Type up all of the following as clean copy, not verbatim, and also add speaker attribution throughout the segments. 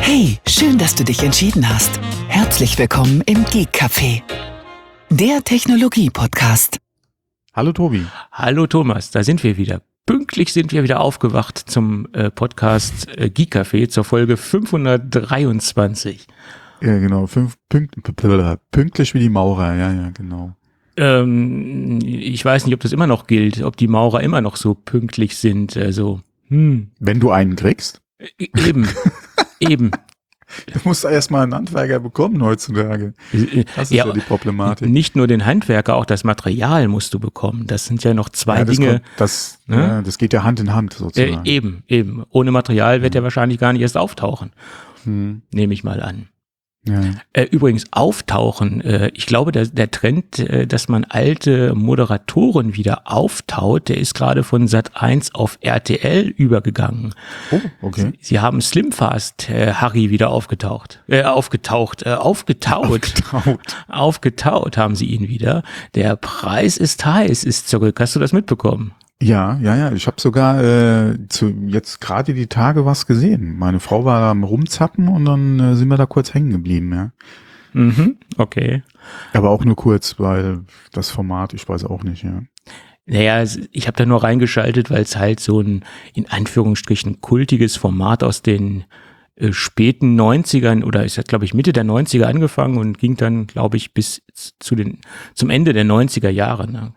Speaker 1: Hey, schön, dass du dich entschieden hast. Herzlich willkommen im Geek Café, der Technologie-Podcast.
Speaker 2: Hallo Tobi.
Speaker 3: Hallo Thomas, da sind wir wieder. Pünktlich sind wir wieder aufgewacht zum Podcast Geek Café zur Folge 523.
Speaker 2: Ja, genau. Pünktlich wie die Maurer. Ja, genau.
Speaker 3: Ich weiß nicht, ob das immer noch gilt, ob die Maurer immer noch so pünktlich sind. Also,
Speaker 2: Wenn du einen kriegst?
Speaker 3: Eben.
Speaker 2: Du musst erstmal einen Handwerker bekommen heutzutage. Das ist ja die Problematik.
Speaker 3: Nicht nur den Handwerker, auch das Material musst du bekommen. Das sind ja noch zwei Dinge.
Speaker 2: Das geht ja Hand in Hand sozusagen.
Speaker 3: Eben. Ohne Material wird er wahrscheinlich gar nicht erst auftauchen. Nehme ich mal an.
Speaker 2: Ja.
Speaker 3: Übrigens auftauchen, ich glaube, der Trend, dass man alte Moderatoren wieder auftaut, der ist gerade von Sat.1 auf RTL übergegangen.
Speaker 2: Oh, okay.
Speaker 3: Sie haben Slimfast Harry wieder aufgetaut haben sie ihn wieder. Der Preis ist heiß, ist zurück. Hast du das mitbekommen?
Speaker 2: Ja. Ich habe sogar jetzt gerade die Tage was gesehen. Meine Frau war da am Rumzappen und dann sind wir da kurz hängen geblieben, ja.
Speaker 3: Okay.
Speaker 2: Aber auch nur kurz, weil das Format, ich weiß auch nicht, ja.
Speaker 3: Naja, ich habe da nur reingeschaltet, weil es halt so ein, in Anführungsstrichen, kultiges Format aus den späten 90ern oder ist das, glaube ich, Mitte der 90er angefangen und ging dann, glaube ich, bis zum Ende der 90er Jahre, ne?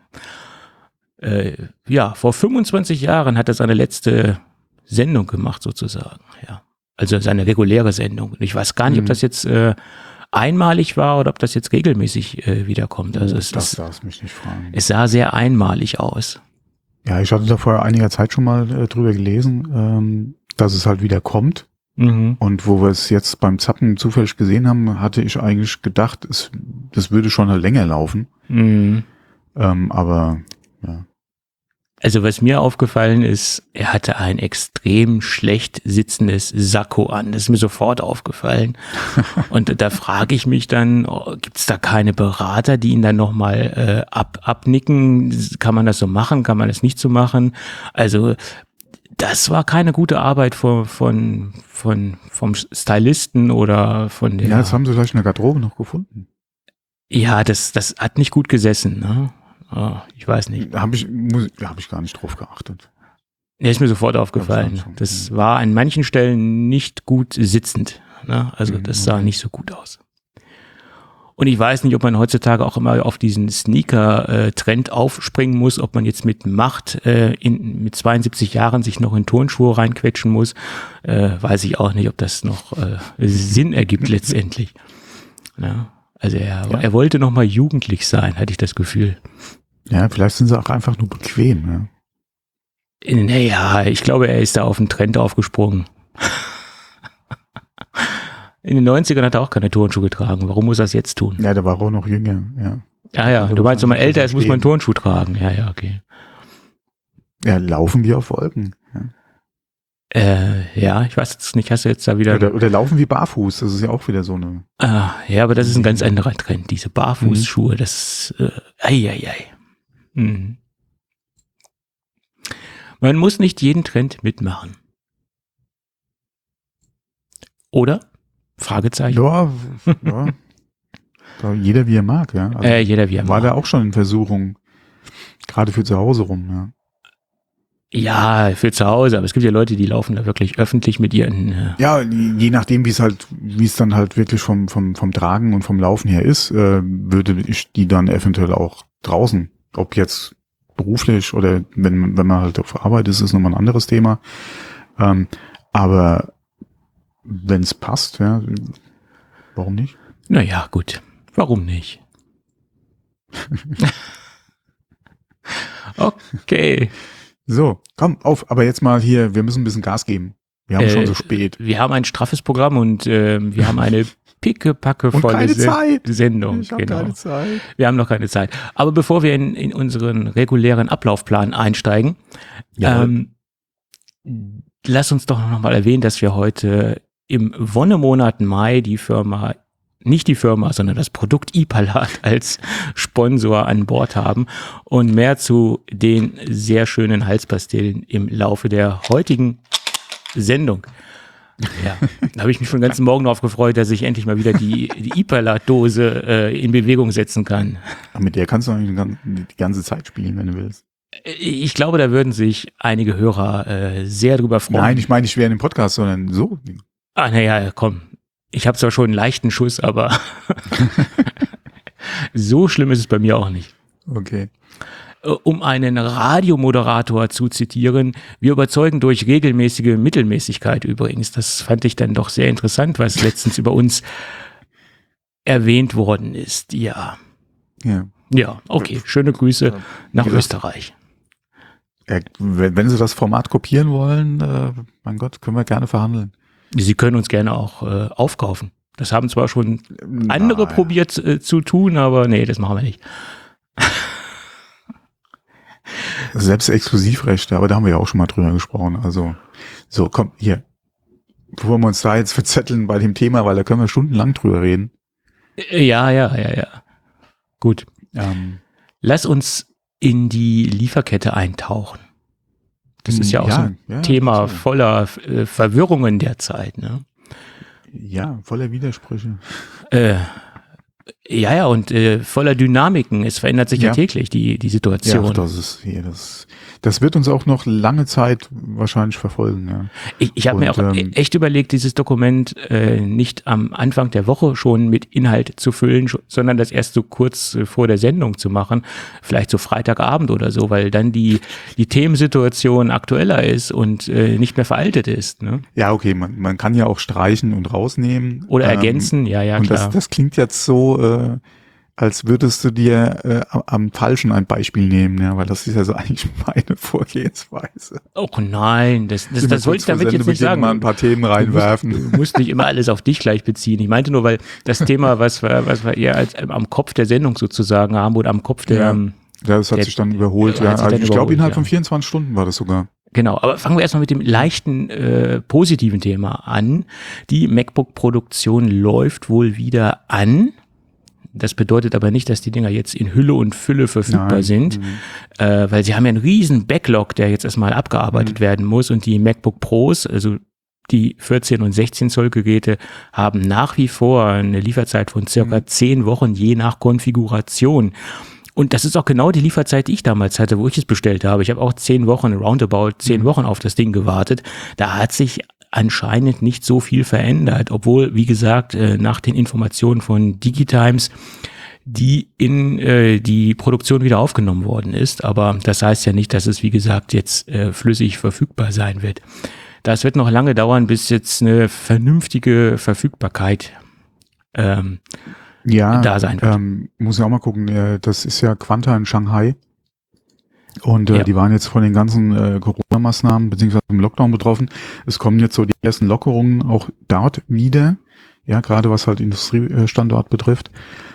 Speaker 3: Vor 25 Jahren hat er seine letzte Sendung gemacht sozusagen, ja. Also seine reguläre Sendung. Ich weiß gar nicht, ob das jetzt einmalig war oder ob das jetzt regelmäßig wiederkommt. Also
Speaker 2: das darfst mich nicht fragen.
Speaker 3: Es sah sehr einmalig aus.
Speaker 2: Ja, ich hatte da vor einiger Zeit schon mal drüber gelesen, dass es halt wieder kommt. Und wo wir es jetzt beim Zappen zufällig gesehen haben, hatte ich eigentlich gedacht, das würde schon halt länger laufen. Aber ja.
Speaker 3: Also was mir aufgefallen ist, er hatte ein extrem schlecht sitzendes Sakko an. Das ist mir sofort aufgefallen. Und da frage ich mich dann, gibt es da keine Berater, die ihn dann nochmal abnicken? Kann man das so machen? Kann man das nicht so machen? Also das war keine gute Arbeit vom Stylisten oder von der...
Speaker 2: Ja, das haben sie vielleicht in der Garderobe noch gefunden.
Speaker 3: Ja, das hat nicht gut gesessen, ne? Oh, ich weiß nicht.
Speaker 2: Hab ich gar nicht drauf geachtet.
Speaker 3: Ja, ist mir sofort aufgefallen. Das war an manchen Stellen nicht gut sitzend, ne? Also das sah nicht so gut aus. Und ich weiß nicht, ob man heutzutage auch immer auf diesen Sneaker-Trend aufspringen muss, ob man jetzt mit Macht mit 72 Jahren sich noch in Turnschuhe reinquetschen muss. Weiß ich auch nicht, ob das noch Sinn ergibt letztendlich. Ja, also er wollte noch mal jugendlich sein, hatte ich das Gefühl.
Speaker 2: Ja, vielleicht sind sie auch einfach nur bequem. Ja.
Speaker 3: Naja, ich glaube, er ist da auf den Trend aufgesprungen. In den 90ern hat er auch keine Turnschuhe getragen. Warum muss er das jetzt tun?
Speaker 2: Ja, der war auch noch jünger, ja.
Speaker 3: Ja, du meinst, wenn man älter ist, muss man einen Turnschuh tragen. Ja, okay.
Speaker 2: Ja, laufen wir auf Wolken.
Speaker 3: Ja, ich weiß jetzt nicht, hast du jetzt da wieder...
Speaker 2: Oder laufen wir barfuß, das ist ja auch wieder so eine...
Speaker 3: Ja, aber das ist ein ganz anderer Trend, diese Barfußschuhe, das Man muss nicht jeden Trend mitmachen. Oder? Fragezeichen.
Speaker 2: Ja. Jeder wie er mag, ja. Also
Speaker 3: jeder wie er mag.
Speaker 2: War da auch schon in Versuchung, gerade für zu Hause rum, ja.
Speaker 3: Ja, für zu Hause, aber es gibt ja Leute, die laufen da wirklich öffentlich mit ihren...
Speaker 2: Ja, je nachdem, wie es dann halt wirklich vom Tragen und vom Laufen her ist, würde ich die dann eventuell auch draußen, ob jetzt beruflich oder wenn man halt auf Arbeit ist nochmal ein anderes Thema. Aber wenn es passt, ja, warum nicht?
Speaker 3: Naja, gut. Warum nicht? Okay.
Speaker 2: So, komm auf, aber jetzt mal hier, wir müssen ein bisschen Gas geben. Wir haben schon so spät.
Speaker 3: Wir haben ein straffes Programm und wir haben eine pickepackevolle Sendung.
Speaker 2: Ich habe keine Zeit.
Speaker 3: Wir haben noch keine Zeit. Aber bevor wir in unseren regulären Ablaufplan einsteigen, lass uns doch noch mal erwähnen, dass wir heute im Wonnemonat Mai nicht die Firma, sondern das Produkt iPalat als Sponsor an Bord haben und mehr zu den sehr schönen Halspastillen im Laufe der heutigen Sendung. Ja, da habe ich mich schon den ganzen Morgen darauf gefreut, dass ich endlich mal wieder die Iperlat-Dose in Bewegung setzen kann.
Speaker 2: Aber mit der kannst du eigentlich die ganze Zeit spielen, wenn du willst.
Speaker 3: Ich glaube, da würden sich einige Hörer sehr drüber freuen.
Speaker 2: Nein, ich meine nicht während dem Podcast, sondern so.
Speaker 3: Naja, komm. Ich habe zwar schon einen leichten Schuss, aber so schlimm ist es bei mir auch nicht.
Speaker 2: Okay.
Speaker 3: Um einen Radiomoderator zu zitieren, wir überzeugen durch regelmäßige Mittelmäßigkeit übrigens. Das fand ich dann doch sehr interessant, was letztens über uns erwähnt worden ist. Ja. Ja, okay. Schöne Grüße nach Österreich.
Speaker 2: Wenn Sie das Format kopieren wollen, mein Gott, können wir gerne verhandeln.
Speaker 3: Sie können uns gerne auch aufkaufen. Das haben zwar schon andere probiert zu tun, aber nee, das machen wir nicht.
Speaker 2: Selbst Exklusivrechte, aber da haben wir ja auch schon mal drüber gesprochen. Also, so, komm, hier. Bevor wir uns da jetzt verzetteln bei dem Thema, weil da können wir stundenlang drüber reden.
Speaker 3: Ja. Gut. Lass uns in die Lieferkette eintauchen. Das ist ja auch so ein Thema voller Verwirrungen derzeit, ne?
Speaker 2: Ja, voller Widersprüche.
Speaker 3: Ja, und voller Dynamiken. Es verändert sich ja täglich die Situation.
Speaker 2: Ja, das wird uns auch noch lange Zeit wahrscheinlich verfolgen. Ja.
Speaker 3: Ich habe mir auch echt überlegt, dieses Dokument nicht am Anfang der Woche schon mit Inhalt zu füllen, sondern das erst so kurz vor der Sendung zu machen, vielleicht so Freitagabend oder so, weil dann die Themensituation aktueller ist und nicht mehr veraltet ist. Ne?
Speaker 2: Ja, okay, man kann ja auch streichen und rausnehmen.
Speaker 3: Oder ergänzen, ja,
Speaker 2: und
Speaker 3: klar.
Speaker 2: Das klingt jetzt so, als würdest du dir am Falschen ein Beispiel nehmen, ja, weil das ist ja so eigentlich meine Vorgehensweise.
Speaker 3: Oh nein, das wollte ich damit jetzt nicht sagen.
Speaker 2: Mal ein paar Themen reinwerfen.
Speaker 3: Du musst nicht immer alles auf dich gleich beziehen. Ich meinte nur, weil das Thema, was wir eher als am Kopf der Sendung sozusagen haben oder am Kopf der...
Speaker 2: das hat sich dann überholt. Ja. Also ich glaube, innerhalb von 24 Stunden war das sogar.
Speaker 3: Genau, aber fangen wir erstmal mit dem leichten positiven Thema an. Die MacBook-Produktion läuft wohl wieder an. Das bedeutet aber nicht, dass die Dinger jetzt in Hülle und Fülle verfügbar sind, weil sie haben ja einen riesen Backlog, der jetzt erstmal abgearbeitet werden muss, und die MacBook Pros, also die 14 und 16 Zoll Geräte, haben nach wie vor eine Lieferzeit von circa 10 Wochen je nach Konfiguration. Und das ist auch genau die Lieferzeit, die ich damals hatte, wo ich es bestellt habe. Ich habe auch 10 Wochen, roundabout 10 Wochen auf das Ding gewartet. Da hat sich anscheinend nicht so viel verändert, obwohl, wie gesagt, nach den Informationen von DigiTimes die in die Produktion wieder aufgenommen worden ist. Aber das heißt ja nicht, dass es, wie gesagt, jetzt flüssig verfügbar sein wird. Das wird noch lange dauern, bis jetzt eine vernünftige Verfügbarkeit da sein wird.
Speaker 2: Muss ich auch mal gucken, das ist ja Quanta in Shanghai. Und die waren jetzt von den ganzen Corona-Maßnahmen beziehungsweise dem Lockdown betroffen. Es kommen jetzt so die ersten Lockerungen auch dort wieder, ja, gerade was halt Industriestandort betrifft.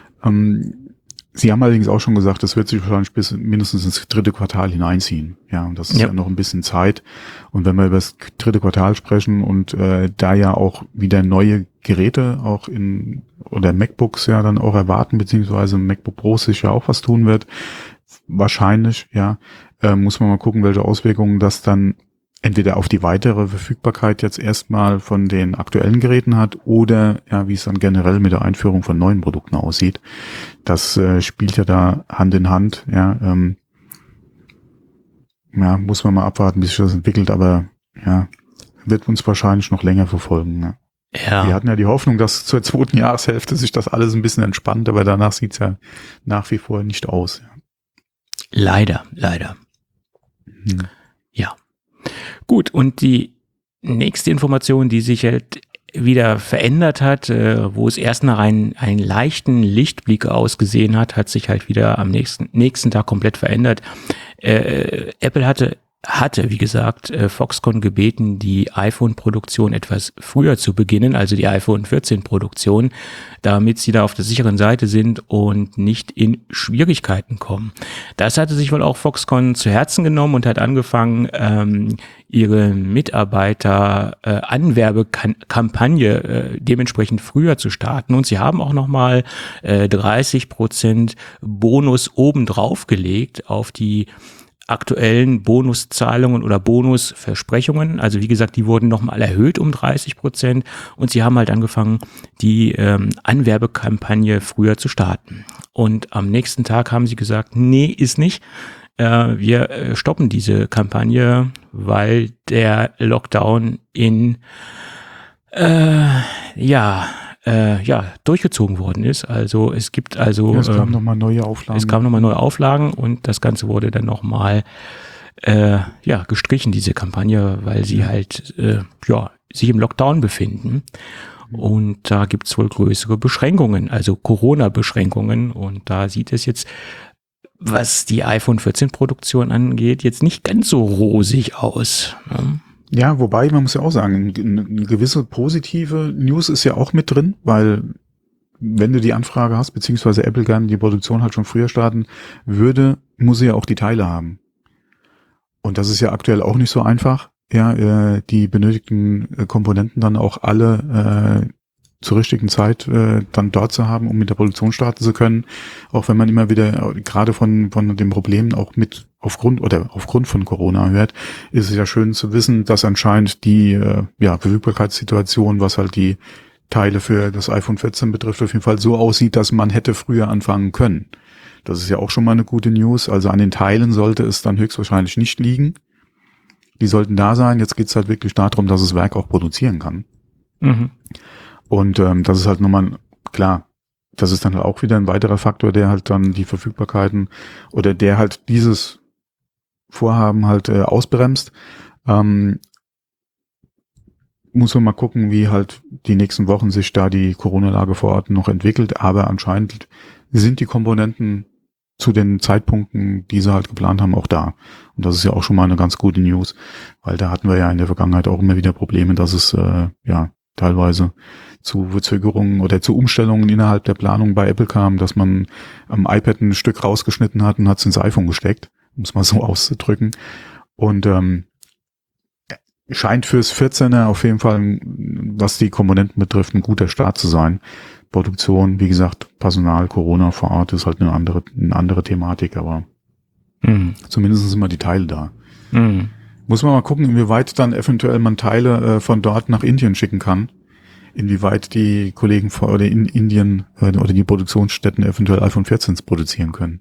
Speaker 2: Sie haben allerdings auch schon gesagt, das wird sich wahrscheinlich bis mindestens ins 3. Quartal hineinziehen. Ja, und das ist ja noch ein bisschen Zeit. Und wenn wir über das 3. Quartal sprechen und da ja auch wieder neue Geräte auch oder MacBooks ja dann auch erwarten, beziehungsweise MacBook Pro sich ja auch was tun wird, wahrscheinlich, muss man mal gucken, welche Auswirkungen das dann entweder auf die weitere Verfügbarkeit jetzt erstmal von den aktuellen Geräten hat oder wie es dann generell mit der Einführung von neuen Produkten aussieht. Das spielt ja da Hand in Hand, muss man mal abwarten, bis sich das entwickelt, aber wird uns wahrscheinlich noch länger verfolgen. Ne? Ja. Wir hatten ja die Hoffnung, dass zur 2. Jahreshälfte sich das alles ein bisschen entspannt, aber danach sieht's ja nach wie vor nicht aus. Ja.
Speaker 3: Leider. Ja. Gut, und die nächste Information, die sich halt wieder verändert hat, wo es erst nach einen leichten Lichtblick ausgesehen hat sich halt wieder am nächsten Tag komplett verändert. Apple hatte, wie gesagt, Foxconn gebeten, die iPhone-Produktion etwas früher zu beginnen, also die iPhone 14-Produktion, damit sie da auf der sicheren Seite sind und nicht in Schwierigkeiten kommen. Das hatte sich wohl auch Foxconn zu Herzen genommen und hat angefangen, ihre Mitarbeiter-Anwerbekampagne dementsprechend früher zu starten. Und sie haben auch nochmal 30% Bonus obendrauf gelegt auf die aktuellen Bonuszahlungen oder Bonusversprechungen. Also wie gesagt, die wurden nochmal erhöht um 30% und sie haben halt angefangen, die Anwerbekampagne früher zu starten. Und am nächsten Tag haben sie gesagt, nee, ist nicht. Wir stoppen diese Kampagne, weil der Lockdown durchgezogen worden ist. Also es gibt es
Speaker 2: kamen nochmal neue Auflagen.
Speaker 3: Es kamen nochmal neue Auflagen und das Ganze wurde dann nochmal gestrichen, diese Kampagne, weil sie halt sich im Lockdown befinden. Und da gibt es wohl größere Beschränkungen, also Corona-Beschränkungen. Und da sieht es jetzt, was die iPhone 14 Produktion angeht, jetzt nicht ganz so rosig aus. Ne?
Speaker 2: Ja, wobei, man muss ja auch sagen, eine gewisse positive News ist ja auch mit drin, weil wenn du die Anfrage hast, beziehungsweise Apple gerne die Produktion halt schon früher starten würde, muss sie ja auch die Teile haben. Und das ist ja aktuell auch nicht so einfach, die benötigten Komponenten dann auch alle zur richtigen Zeit dann dort zu haben, um mit der Produktion starten zu können, auch wenn man immer wieder gerade von den Problemen auch mit aufgrund von Corona hört, ist es ja schön zu wissen, dass anscheinend die Verfügbarkeitssituation, was halt die Teile für das iPhone 14 betrifft, auf jeden Fall so aussieht, dass man hätte früher anfangen können. Das ist ja auch schon mal eine gute News. Also an den Teilen sollte es dann höchstwahrscheinlich nicht liegen. Die sollten da sein. Jetzt geht's halt wirklich darum, dass das Werk auch produzieren kann. Mhm. Und das ist halt nochmal, klar, das ist dann halt auch wieder ein weiterer Faktor, der halt dann die Verfügbarkeiten oder der halt dieses Vorhaben halt ausbremst. Muss man mal gucken, wie halt die nächsten Wochen sich da die Corona-Lage vor Ort noch entwickelt. Aber anscheinend sind die Komponenten zu den Zeitpunkten, die sie halt geplant haben, auch da. Und das ist ja auch schon mal eine ganz gute News, weil da hatten wir ja in der Vergangenheit auch immer wieder Probleme, dass es teilweise zu Verzögerungen oder zu Umstellungen innerhalb der Planung bei Apple kam, dass man am iPad ein Stück rausgeschnitten hat und hat es ins iPhone gesteckt, um es mal so auszudrücken. Und scheint fürs 14er auf jeden Fall, was die Komponenten betrifft, ein guter Start zu sein. Produktion, wie gesagt, Personal, Corona vor Ort ist halt eine andere Thematik, aber zumindest sind mal die Teile da. Mhm. Muss man mal gucken, inwieweit dann eventuell man Teile von dort nach Indien schicken kann. Inwieweit die Kollegen in Indien oder die Produktionsstätten eventuell iPhone 14s produzieren können.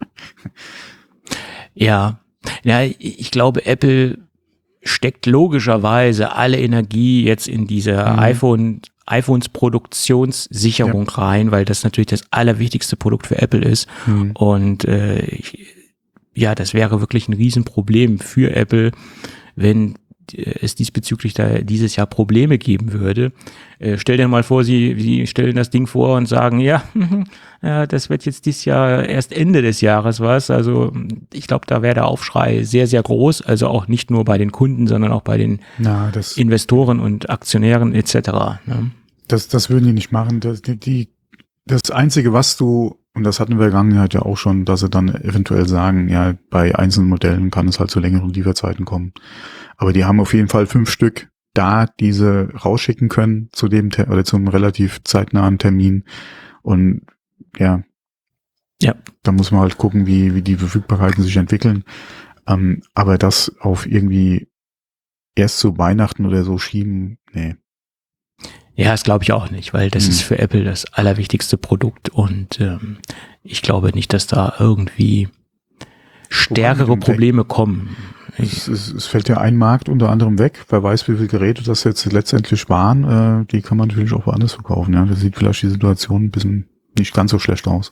Speaker 3: Ja, ich glaube, Apple steckt logischerweise alle Energie jetzt in diese iPhones Produktionssicherung rein, weil das natürlich das allerwichtigste Produkt für Apple ist. Und das wäre wirklich ein Riesenproblem für Apple, wenn es diesbezüglich da dieses Jahr Probleme geben würde. Stell dir mal vor, sie stellen das Ding vor und sagen, das wird jetzt dieses Jahr erst Ende des Jahres was. Also ich glaube, da wäre der Aufschrei sehr, sehr groß. Also auch nicht nur bei den Kunden, sondern auch bei den Investoren und Aktionären etc. Ne?
Speaker 2: Das würden die nicht machen. Das Einzige, was du, und das hatten wir in der Vergangenheit ja auch schon, dass sie dann eventuell sagen, ja, bei einzelnen Modellen kann es halt zu längeren Lieferzeiten kommen. Aber die haben auf jeden Fall 5 Stück da, die sie rausschicken können zu dem oder zum relativ zeitnahen Termin. Und da muss man halt gucken, wie die Verfügbarkeiten sich entwickeln. Aber das auf irgendwie erst zu Weihnachten oder so schieben, nee.
Speaker 3: Ja, das glaube ich auch nicht, weil das ist für Apple das allerwichtigste Produkt und ich glaube nicht, dass da irgendwie stärkere Probleme kommen.
Speaker 2: Es fällt ja ein Markt unter anderem weg. Wer weiß, wie viele Geräte das jetzt letztendlich waren. Die kann man natürlich auch woanders verkaufen. Ja, da sieht vielleicht die Situation ein bisschen nicht ganz so schlecht aus.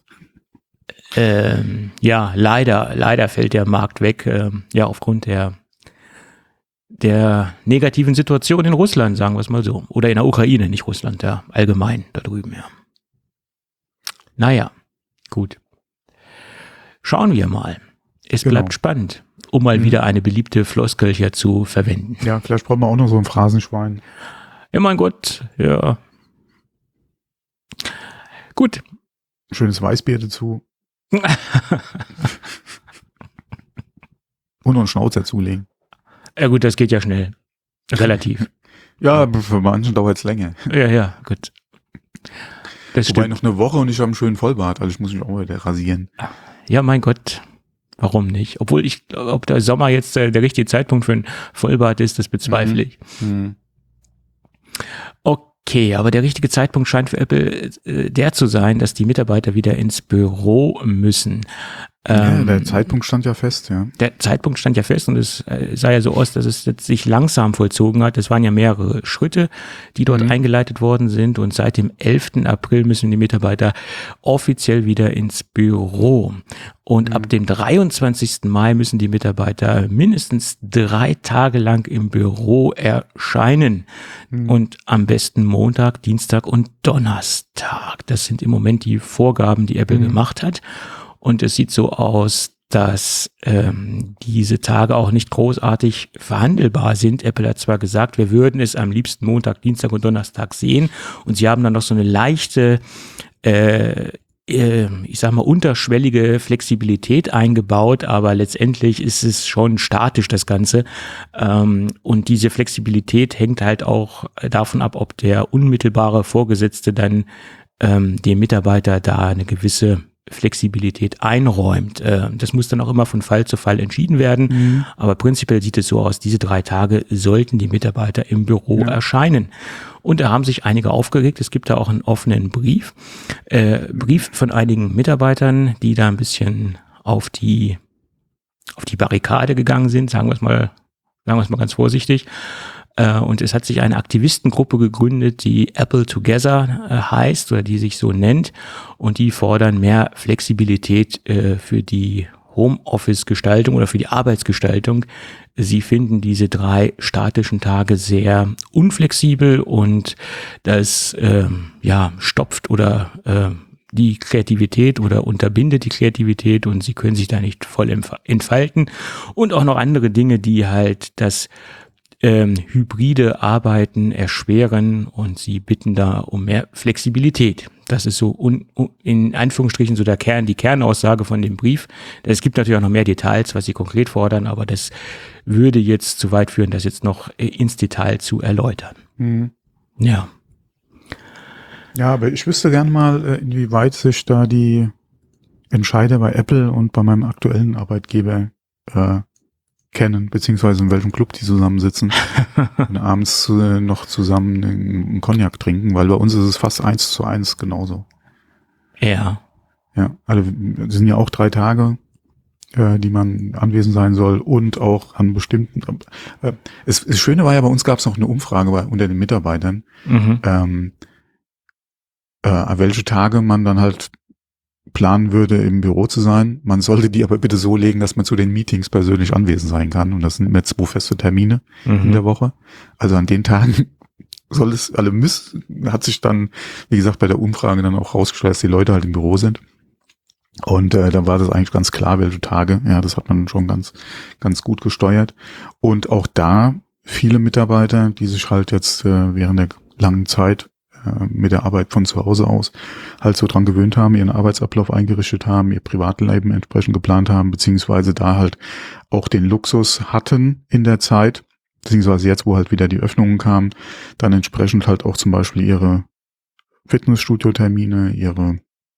Speaker 3: Leider fällt der Markt weg. Aufgrund der negativen Situation in Russland, sagen wir es mal so. Oder in der Ukraine, nicht Russland, ja, allgemein da drüben, ja. Naja, gut. Schauen wir mal. Es bleibt spannend, um mal wieder eine beliebte Floskel hier zu verwenden.
Speaker 2: Ja, vielleicht brauchen wir auch noch so ein Phrasenschwein.
Speaker 3: Ja, mein Gott, ja. Gut.
Speaker 2: Schönes Weißbier dazu. Und noch einen Schnauzer zulegen.
Speaker 3: Ja gut, das geht ja schnell. Relativ.
Speaker 2: Ja, für manchen dauert es länger.
Speaker 3: Ja, gut.
Speaker 2: Das Wobei stimmt. Noch eine Woche und ich habe einen schönen Vollbart, also ich muss mich auch wieder rasieren.
Speaker 3: Ja, mein Gott. Warum nicht? Obwohl ob der Sommer jetzt der richtige Zeitpunkt für ein Vollbad ist, das bezweifle ich. Okay, aber der richtige Zeitpunkt scheint für Apple der zu sein, dass die Mitarbeiter wieder ins Büro müssen.
Speaker 2: Der Zeitpunkt stand ja fest, ja.
Speaker 3: Der Zeitpunkt stand ja fest und es sah ja so aus, dass es jetzt sich langsam vollzogen hat. Es waren ja mehrere Schritte, die dort eingeleitet worden sind und seit dem 11. April müssen die Mitarbeiter offiziell wieder ins Büro. Und ab dem 23. Mai müssen die Mitarbeiter mindestens 3 Tage lang im Büro erscheinen. Und am besten Montag, Dienstag und Donnerstag. Das sind im Moment die Vorgaben, die Apple gemacht hat. Und es sieht so aus, dass diese Tage auch nicht großartig verhandelbar sind. Apple hat zwar gesagt, wir würden es am liebsten Montag, Dienstag und Donnerstag sehen. Und sie haben dann noch so eine leichte, ich sag mal, unterschwellige Flexibilität eingebaut. Aber letztendlich ist es schon statisch, das Ganze. Und diese Flexibilität hängt halt auch davon ab, ob der unmittelbare Vorgesetzte dann dem Mitarbeiter da eine gewisse Flexibilität einräumt. Das muss dann auch immer von Fall zu Fall entschieden werden. Aber prinzipiell sieht es so aus, diese 3 Tage sollten die Mitarbeiter im Büro erscheinen. Und da haben sich einige aufgeregt. Es gibt da auch einen offenen Brief von einigen Mitarbeitern, die da ein bisschen auf die Barrikade gegangen sind, sagen wir es mal ganz vorsichtig. Und es hat sich eine Aktivistengruppe gegründet, die Apple Together heißt oder die sich so nennt. Und die fordern mehr Flexibilität für die Homeoffice-Gestaltung oder für die Arbeitsgestaltung. Sie finden diese 3 statischen Tage sehr unflexibel und das stopft oder die Kreativität oder unterbindet die Kreativität und sie können sich da nicht voll entfalten. Und auch noch andere Dinge, die halt das hybride Arbeiten erschweren und sie bitten da um mehr Flexibilität. Das ist so in Anführungsstrichen so die Kernaussage von dem Brief. Es gibt natürlich auch noch mehr Details, was sie konkret fordern, aber das würde jetzt zu weit führen, das jetzt noch ins Detail zu erläutern. Ja.
Speaker 2: Ja, aber ich wüsste gern mal, inwieweit sich da die Entscheider bei Apple und bei meinem aktuellen Arbeitgeber kennen, beziehungsweise in welchem Club die zusammensitzen und abends noch zusammen einen Cognac trinken, weil bei uns ist es fast 1:1 genauso.
Speaker 3: Ja.
Speaker 2: Ja, also es sind ja auch 3 Tage, die man anwesend sein soll und auch an bestimmten, das Schöne war ja, bei uns gab es noch eine Umfrage unter den Mitarbeitern, welche Tage man dann halt planen würde, im Büro zu sein. Man sollte die aber bitte so legen, dass man zu den Meetings persönlich anwesend sein kann. Und das sind immer 2 feste Termine in der Woche. Also an den Tagen hat sich dann, wie gesagt, bei der Umfrage dann auch rausgestellt, dass die Leute halt im Büro sind. Und da war das eigentlich ganz klar, welche Tage. Ja, das hat man schon ganz, ganz gut gesteuert. Und auch da viele Mitarbeiter, die sich halt jetzt während der langen Zeit mit der Arbeit von zu Hause aus halt so dran gewöhnt haben, ihren Arbeitsablauf eingerichtet haben, ihr Privatleben entsprechend geplant haben, beziehungsweise da halt auch den Luxus hatten in der Zeit, beziehungsweise jetzt, wo halt wieder die Öffnungen kamen, dann entsprechend halt auch zum Beispiel ihre Fitnessstudio-Termine, ihre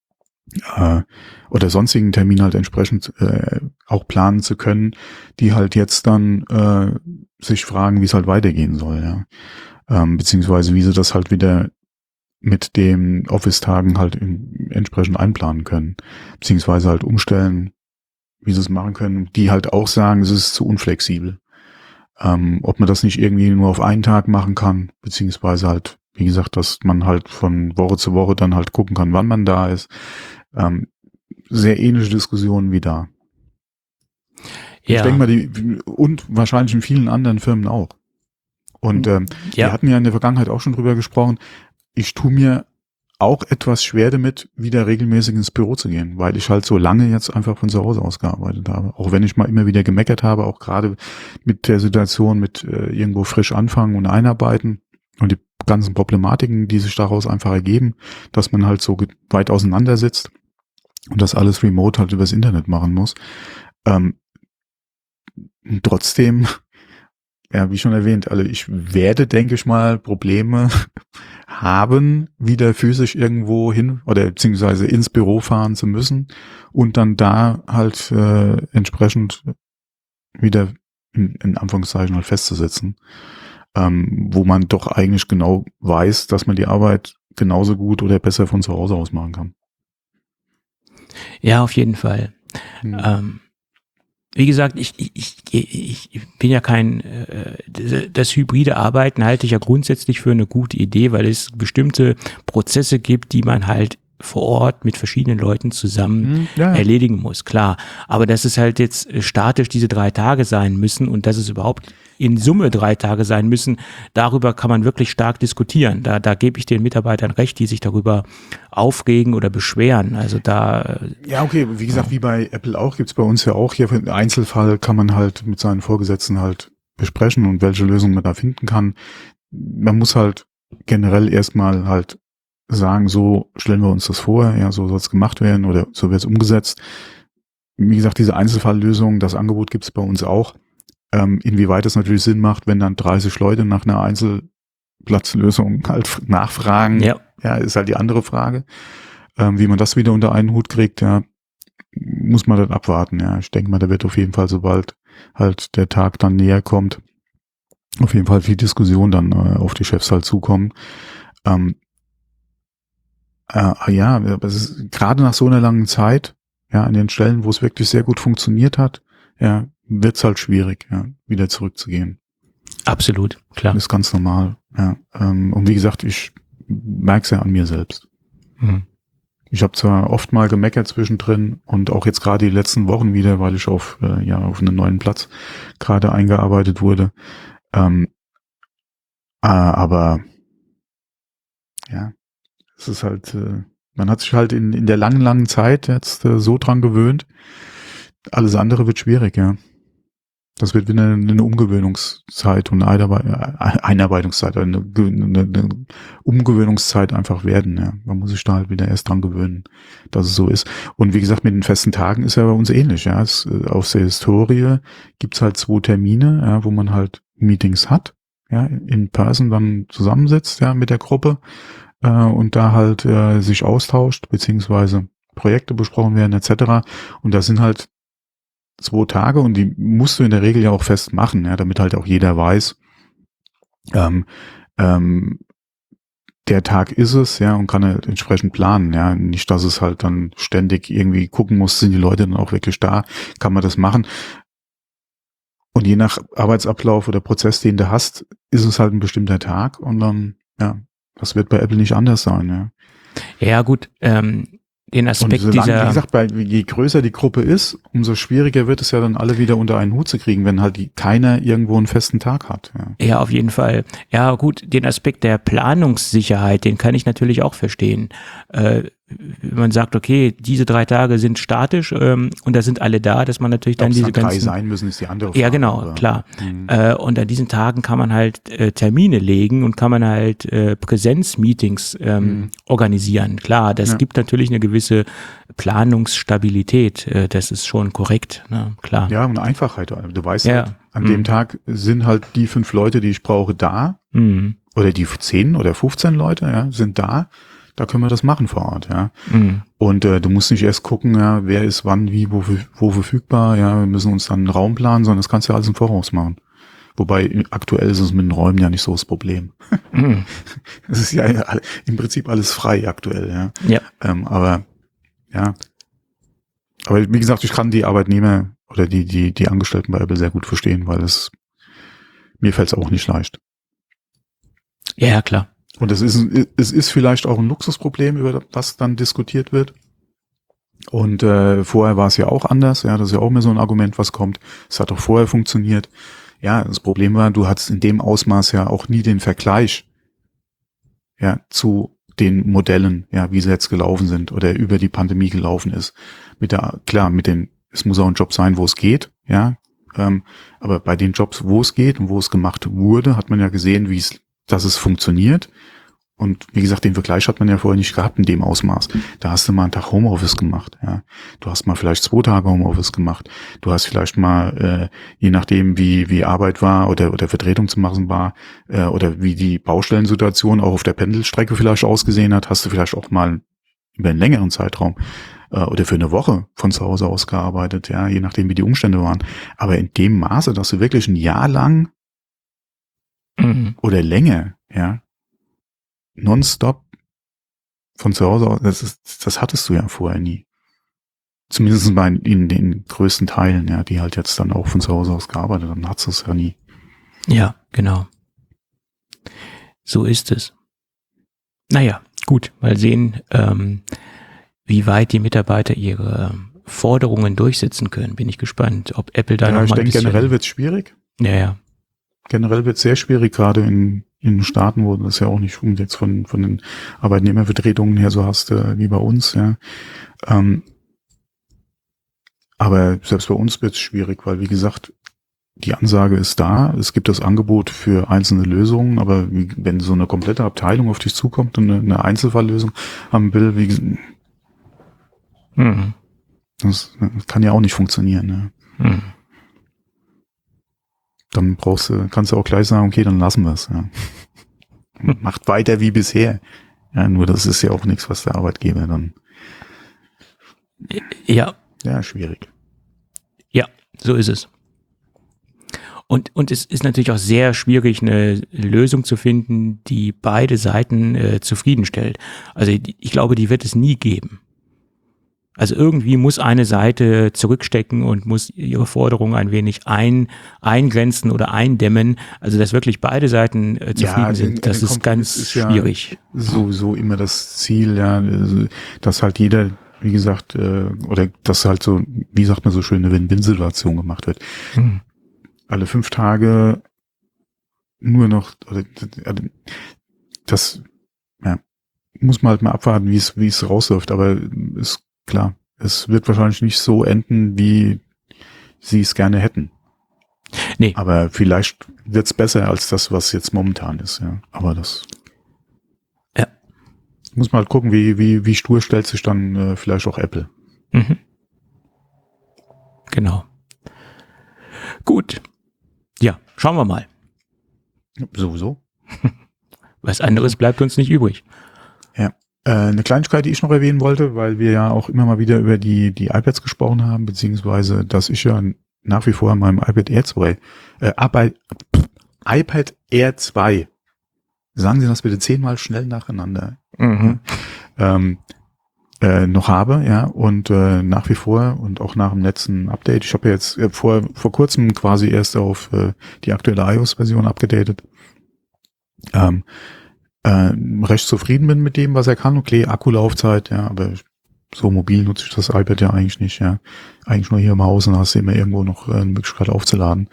Speaker 2: oder sonstigen Termine halt entsprechend auch planen zu können, die halt jetzt dann sich fragen, wie es halt weitergehen soll, ja. Beziehungsweise wie sie das halt wieder mit den Office-Tagen halt entsprechend einplanen können, beziehungsweise halt umstellen, wie sie es machen können, die halt auch sagen, es ist zu unflexibel. Ob man das nicht irgendwie nur auf einen Tag machen kann, beziehungsweise halt, wie gesagt, dass man halt von Woche zu Woche dann halt gucken kann, wann man da ist. Sehr ähnliche Diskussionen wie da. Ja. Ich denke mal, und wahrscheinlich in vielen anderen Firmen auch. Und wir hatten ja in der Vergangenheit auch schon drüber gesprochen, ich tue mir auch etwas schwer damit, wieder regelmäßig ins Büro zu gehen, weil ich halt so lange jetzt einfach von zu Hause aus gearbeitet habe. Auch wenn ich mal immer wieder gemeckert habe, auch gerade mit der Situation mit irgendwo frisch anfangen und einarbeiten und die ganzen Problematiken, die sich daraus einfach ergeben, dass man halt so weit auseinander sitzt und das alles remote halt übers Internet machen muss. Trotzdem Ja, wie schon erwähnt, also ich werde, denke ich mal, Probleme haben, wieder physisch irgendwo hin oder beziehungsweise ins Büro fahren zu müssen und dann da halt entsprechend wieder in Anführungszeichen halt festzusetzen, wo man doch eigentlich genau weiß, dass man die Arbeit genauso gut oder besser von zu Hause aus machen kann.
Speaker 3: Ja, auf jeden Fall. Wie gesagt, ich bin ja das hybride Arbeiten halte ich ja grundsätzlich für eine gute Idee, weil es bestimmte Prozesse gibt, die man halt vor Ort mit verschiedenen Leuten zusammen erledigen muss, klar. Aber dass es halt jetzt statisch diese 3 Tage sein müssen und dass es überhaupt in Summe 3 Tage sein müssen, darüber kann man wirklich stark diskutieren. Da gebe ich den Mitarbeitern recht, die sich darüber aufregen oder beschweren. Also da.
Speaker 2: Ja, okay, wie gesagt, wie bei Apple auch, gibt's bei uns ja auch hier für den Einzelfall kann man halt mit seinen Vorgesetzten halt besprechen und welche Lösung man da finden kann. Man muss halt generell erstmal halt sagen, so stellen wir uns das vor, ja, so soll es gemacht werden oder so wird es umgesetzt. Wie gesagt, diese Einzelfalllösung, das Angebot gibt's bei uns auch. Inwieweit es natürlich Sinn macht, wenn dann 30 Leute nach einer Einzelplatzlösung halt nachfragen, ja, ist halt die andere Frage. Wie man das wieder unter einen Hut kriegt, ja, muss man dann abwarten, ja. Ich denke mal, da wird auf jeden Fall, sobald halt der Tag dann näher kommt, auf jeden Fall viel Diskussion dann auf die Chefs halt zukommen. Ja, das ist gerade nach so einer langen Zeit, ja, an den Stellen, wo es wirklich sehr gut funktioniert hat, ja, wird's halt schwierig, ja, wieder zurückzugehen.
Speaker 3: Absolut, klar.
Speaker 2: Das ist ganz normal, ja. Und wie gesagt, ich merke es ja an mir selbst. Ich habe zwar oft mal gemeckert zwischendrin und auch jetzt gerade die letzten Wochen wieder, weil ich auf einen neuen Platz gerade eingearbeitet wurde. Aber ja, es ist halt, man hat sich halt in der langen Zeit jetzt so dran gewöhnt. Alles andere wird schwierig, ja. Das wird wieder eine Umgewöhnungszeit und eine Einarbeitungszeit, eine Umgewöhnungszeit einfach werden, ja. Man muss sich da halt wieder erst dran gewöhnen, dass es so ist. Und wie gesagt, mit den festen Tagen ist ja bei uns ähnlich, ja. Aus der Historie gibt's halt 2 Termine, ja, wo man halt Meetings hat, ja, in person dann zusammensitzt, ja, mit der Gruppe, und da halt sich austauscht, beziehungsweise Projekte besprochen werden, etc. Und das sind halt 2 Tage und die musst du in der Regel ja auch fest machen, ja, damit halt auch jeder weiß, der Tag ist es, ja, und kann halt entsprechend planen, ja, nicht, dass es halt dann ständig irgendwie gucken muss, sind die Leute dann auch wirklich da, kann man das machen. Und je nach Arbeitsablauf oder Prozess, den du hast, ist es halt ein bestimmter Tag und dann, ja, das wird bei Apple nicht anders sein, ja.
Speaker 3: Ja, gut, den Aspekt
Speaker 2: und solange,
Speaker 3: dieser.
Speaker 2: Wie gesagt, je größer die Gruppe ist, umso schwieriger wird es ja dann alle wieder unter einen Hut zu kriegen, wenn halt keiner irgendwo einen festen Tag hat.
Speaker 3: Ja, auf jeden Fall. Ja, gut, den Aspekt der Planungssicherheit, den kann ich natürlich auch verstehen. Wenn man sagt, okay, diese 3 Tage sind statisch und da sind alle da, dass man natürlich dann diese ganzen...
Speaker 2: 3 sein müssen, ist die andere Frage.
Speaker 3: Ja, genau, oder? Klar. Und an diesen Tagen kann man halt Termine legen und kann man halt Präsenzmeetings organisieren. Klar, das gibt natürlich eine gewisse Planungsstabilität, das ist schon korrekt, ne? Klar.
Speaker 2: Ja, und Einfachheit. Du weißt halt, an dem Tag sind halt die 5 Leute, die ich brauche, da. Oder die 10 oder 15 Leute, ja, sind da. Da können wir das machen vor Ort, ja. Und du musst nicht erst gucken, ja, wer ist wann, wie, wo verfügbar, ja, wir müssen uns dann einen Raum planen, sondern das kannst du ja alles im Voraus machen. Wobei aktuell ist es mit den Räumen ja nicht so das Problem. Es ist ja im Prinzip alles frei aktuell, ja. Aber wie gesagt, ich kann die Arbeitnehmer oder die Angestellten bei Apple sehr gut verstehen, weil mir fällt es auch nicht leicht.
Speaker 3: Ja, klar.
Speaker 2: Und es ist vielleicht auch ein Luxusproblem, über was dann diskutiert wird. Und vorher war es ja auch anders, ja, das ist ja auch mehr so ein Argument, was kommt. Es hat auch vorher funktioniert. Ja, das Problem war, du hattest in dem Ausmaß ja auch nie den Vergleich, ja, zu den Modellen, ja, wie sie jetzt gelaufen sind oder über die Pandemie gelaufen ist. Es muss auch ein Job sein, wo es geht, ja. Aber bei den Jobs, wo es geht und wo es gemacht wurde, hat man ja gesehen, dass es funktioniert Und wie gesagt, den Vergleich hat man ja vorher nicht gehabt in dem Ausmaß. Da hast du mal einen Tag Homeoffice gemacht, ja. Du hast mal vielleicht 2 Tage Homeoffice gemacht. Du hast vielleicht mal, je nachdem wie Arbeit war oder Vertretung zu machen war, oder wie die Baustellensituation auch auf der Pendelstrecke vielleicht ausgesehen hat, hast du vielleicht auch mal über einen längeren Zeitraum oder für eine Woche von zu Hause aus gearbeitet, ja, je nachdem wie die Umstände waren. Aber in dem Maße, dass du wirklich ein Jahr lang oder länger, ja, nonstop von zu Hause aus, das hattest du ja vorher nie. Zumindest in den größten Teilen, ja, die halt jetzt dann auch von zu Hause aus gearbeitet haben, hattest du es ja nie.
Speaker 3: Ja, genau. So ist es. Naja, gut, mal sehen, wie weit die Mitarbeiter ihre Forderungen durchsetzen können. Bin ich gespannt, ob Apple da noch mal
Speaker 2: ich denke, generell wird es schwierig.
Speaker 3: Ja.
Speaker 2: Generell wird es sehr schwierig, gerade in Staaten, wo du das ja auch nicht jetzt von den Arbeitnehmervertretungen her so hast, wie bei uns, ja. Aber selbst bei uns wird es schwierig, weil, wie gesagt, die Ansage ist da, es gibt das Angebot für einzelne Lösungen, aber wenn so eine komplette Abteilung auf dich zukommt und eine Einzelfalllösung haben will, das kann ja auch nicht funktionieren. Ne? Dann kannst du auch gleich sagen, okay, dann lassen wir es. Ja. Macht weiter wie bisher. Ja, nur das ist ja auch nichts, was der Arbeitgeber dann.
Speaker 3: Ja,
Speaker 2: schwierig.
Speaker 3: Ja, so ist es. Und es ist natürlich auch sehr schwierig, eine Lösung zu finden, die beide Seiten zufriedenstellt. Also ich glaube, die wird es nie geben. Also irgendwie muss eine Seite zurückstecken und muss ihre Forderungen ein wenig eingrenzen oder eindämmen. Also dass wirklich beide Seiten zufrieden sind, das ist ganz schwierig.
Speaker 2: Ja sowieso immer das Ziel, ja, dass halt jeder, wie gesagt, oder dass halt so, wie sagt man so schön, eine Win-Win-Situation gemacht wird. Alle 5 Tage nur noch, oder das muss man halt mal abwarten, wie es rausläuft, aber ist klar, es wird wahrscheinlich nicht so enden, wie sie es gerne hätten.
Speaker 3: Nee.
Speaker 2: Aber vielleicht wird's besser als das, was jetzt momentan ist, ja. Aber das muss man halt gucken, wie stur stellt sich dann vielleicht auch Apple.
Speaker 3: Genau. Gut. Ja, schauen wir mal.
Speaker 2: Sowieso.
Speaker 3: Was anderes bleibt uns nicht übrig.
Speaker 2: Ja. Eine Kleinigkeit, die ich noch erwähnen wollte, weil wir ja auch immer mal wieder über die iPads gesprochen haben, beziehungsweise, dass ich ja nach wie vor an meinem iPad Air 2, iPad Air 2, sagen Sie das bitte 10-mal schnell nacheinander, noch habe, ja, und nach wie vor und auch nach dem letzten Update, ich habe ja jetzt vor kurzem quasi erst auf die aktuelle iOS-Version abgedatet, recht zufrieden bin mit dem, was er kann. Okay, Akkulaufzeit, ja, aber so mobil nutze ich das iPad ja eigentlich nicht, ja. Eigentlich nur hier im Haus und hast immer irgendwo noch eine Möglichkeit aufzuladen.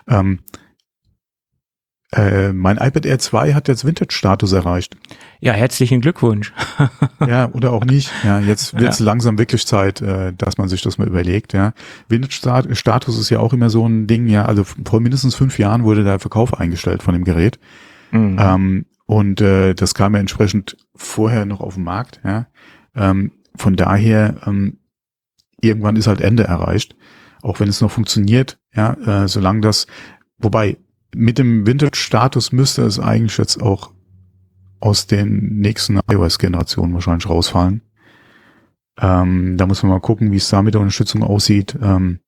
Speaker 2: Mein iPad Air 2 hat jetzt Vintage-Status erreicht.
Speaker 3: Ja, herzlichen Glückwunsch.
Speaker 2: Ja, oder auch nicht. Ja, jetzt wird es langsam wirklich Zeit, dass man sich das mal überlegt, ja. Vintage-Status ist ja auch immer so ein Ding, ja, also vor mindestens 5 Jahren wurde der Verkauf eingestellt von dem Gerät. Und das kam ja entsprechend vorher noch auf den Markt, ja. Von daher, irgendwann ist halt Ende erreicht, auch wenn es noch funktioniert, ja, solange das, wobei mit dem Vintage-Status müsste es eigentlich jetzt auch aus den nächsten iOS-Generationen wahrscheinlich rausfallen. Da muss man mal gucken, wie es da mit der Unterstützung aussieht.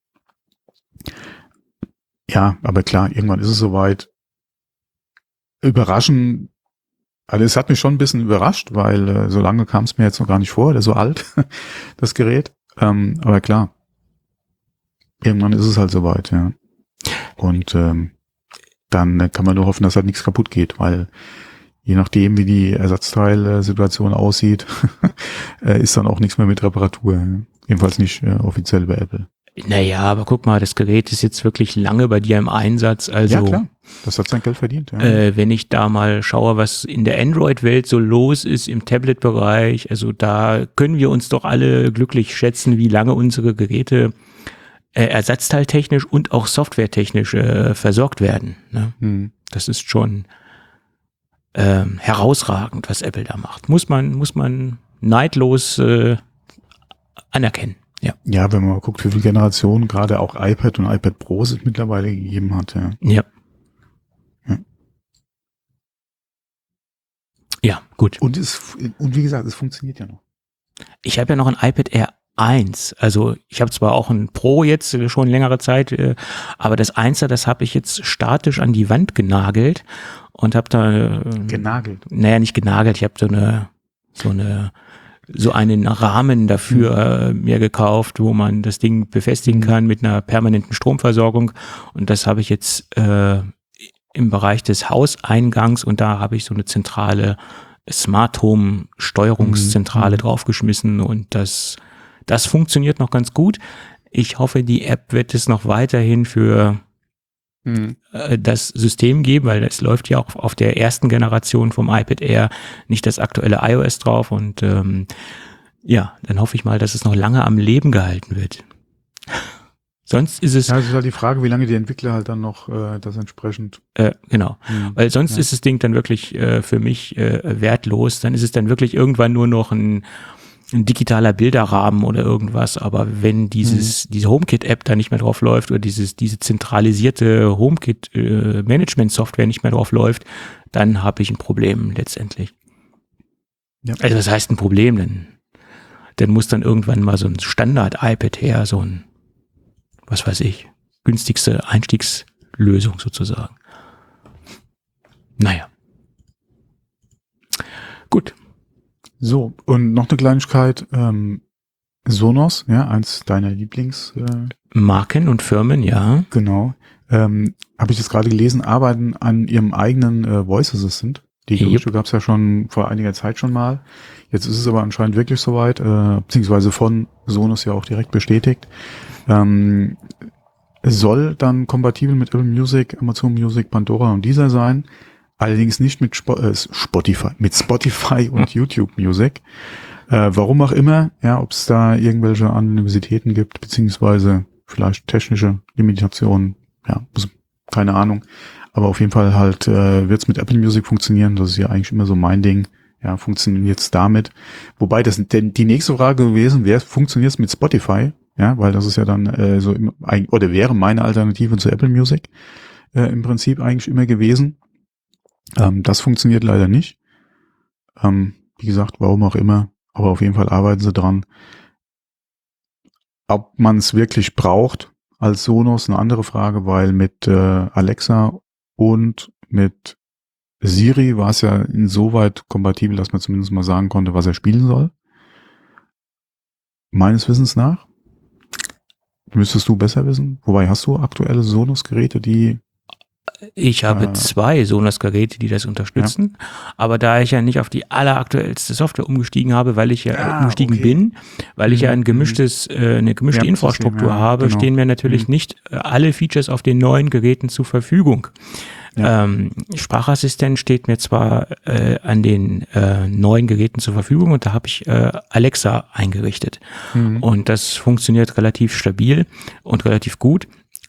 Speaker 2: Ja, aber klar, irgendwann ist es soweit. Überraschend, also es hat mich schon ein bisschen überrascht, weil so lange kam es mir jetzt noch gar nicht vor, oder so alt, das Gerät. Aber klar, irgendwann ist es halt soweit, ja. Und dann kann man nur hoffen, dass halt nichts kaputt geht, weil je nachdem, wie die Ersatzteilsituation aussieht, ist dann auch nichts mehr mit Reparatur. Jedenfalls nicht offiziell bei Apple.
Speaker 3: Naja, aber guck mal, das Gerät ist jetzt wirklich lange bei dir im Einsatz. Also,
Speaker 2: ja, klar. Das hat sein Geld verdient. Ja.
Speaker 3: Wenn ich da mal schaue, was in der Android-Welt so los ist im Tablet-Bereich, also da können wir uns doch alle glücklich schätzen, wie lange unsere Geräte ersatzteiltechnisch und auch softwaretechnisch versorgt werden. Ne? Das ist schon herausragend, was Apple da macht. Muss man neidlos anerkennen. Ja.
Speaker 2: Ja, wenn man mal guckt, wie viele Generationen gerade auch iPad und iPad Pro es mittlerweile gegeben hat. Ja.
Speaker 3: Ja. Ja, gut.
Speaker 2: Und wie gesagt, es funktioniert ja noch.
Speaker 3: Ich habe ja noch ein iPad Air 1. Also ich habe zwar auch ein Pro jetzt schon längere Zeit, aber das 1er, das habe ich jetzt statisch an die Wand genagelt und habe da
Speaker 2: genagelt.
Speaker 3: Naja, nicht genagelt. Ich habe so einen Rahmen dafür mir gekauft, wo man das Ding befestigen kann mit einer permanenten Stromversorgung. Und das habe ich jetzt im Bereich des Hauseingangs, und da habe ich so eine zentrale Smart Home Steuerungszentrale draufgeschmissen, und das funktioniert noch ganz gut. Ich hoffe, die App wird es noch weiterhin für das System geben, weil es läuft ja auch auf der ersten Generation vom iPad Air nicht das aktuelle iOS drauf, und dann hoffe ich mal, dass es noch lange am Leben gehalten wird. Sonst ist es...
Speaker 2: Ja, es ist halt die Frage, wie lange die Entwickler halt dann noch das entsprechend...
Speaker 3: Genau, weil sonst ist das Ding dann wirklich für mich wertlos. Dann ist es dann wirklich irgendwann nur noch ein digitaler Bilderrahmen oder irgendwas. Aber wenn diese HomeKit-App da nicht mehr drauf läuft oder diese zentralisierte HomeKit-Management-Software nicht mehr drauf läuft, dann habe ich ein Problem letztendlich. Ja. Also das heißt ein Problem, dann muss dann irgendwann mal so ein Standard-iPad her, so ein, was weiß ich, günstigste Einstiegslösung sozusagen. Naja. Gut.
Speaker 2: So, und noch eine Kleinigkeit, Sonos, ja, eins deiner Lieblings...
Speaker 3: Marken und Firmen, ja.
Speaker 2: Genau. Habe ich das gerade gelesen, arbeiten an ihrem eigenen Voice Assistant. Die Gerüchte gab es ja schon vor einiger Zeit schon mal. Jetzt ist es aber anscheinend wirklich soweit, beziehungsweise von Sonos ja auch direkt bestätigt. Es soll dann kompatibel mit Apple Music, Amazon Music, Pandora und Deezer sein. Allerdings nicht mit Spotify und YouTube Music. Warum auch immer, ja, ob es da irgendwelche Anonymitäten gibt, beziehungsweise vielleicht technische Limitationen, ja, keine Ahnung. Aber auf jeden Fall halt wird es mit Apple Music funktionieren. Das ist ja eigentlich immer so mein Ding. Ja, funktioniert es damit. Wobei das die nächste Frage gewesen wäre, funktioniert es mit Spotify? Ja, weil das ist ja dann oder wäre meine Alternative zu Apple Music im Prinzip eigentlich immer gewesen. Das funktioniert leider nicht. Wie gesagt, warum auch immer. Aber auf jeden Fall arbeiten sie dran. Ob man es wirklich braucht als Sonos, eine andere Frage, weil mit Alexa und mit Siri war es ja insoweit kompatibel, dass man zumindest mal sagen konnte, was er spielen soll. Meines Wissens nach. Müsstest du besser wissen? Wobei, hast du aktuelle Sonos-Geräte, die...
Speaker 3: Ich habe 2 Sonos-Geräte, die das unterstützen, aber da ich ja nicht auf die alleraktuellste Software umgestiegen habe, weil ich ja bin, weil ich ja eine gemischte Infrastruktur habe, genau, stehen mir natürlich nicht alle Features auf den neuen Geräten zur Verfügung. Ja. Sprachassistent steht mir zwar an den neuen Geräten zur Verfügung, und da habe ich Alexa eingerichtet. Und das funktioniert relativ stabil und relativ gut.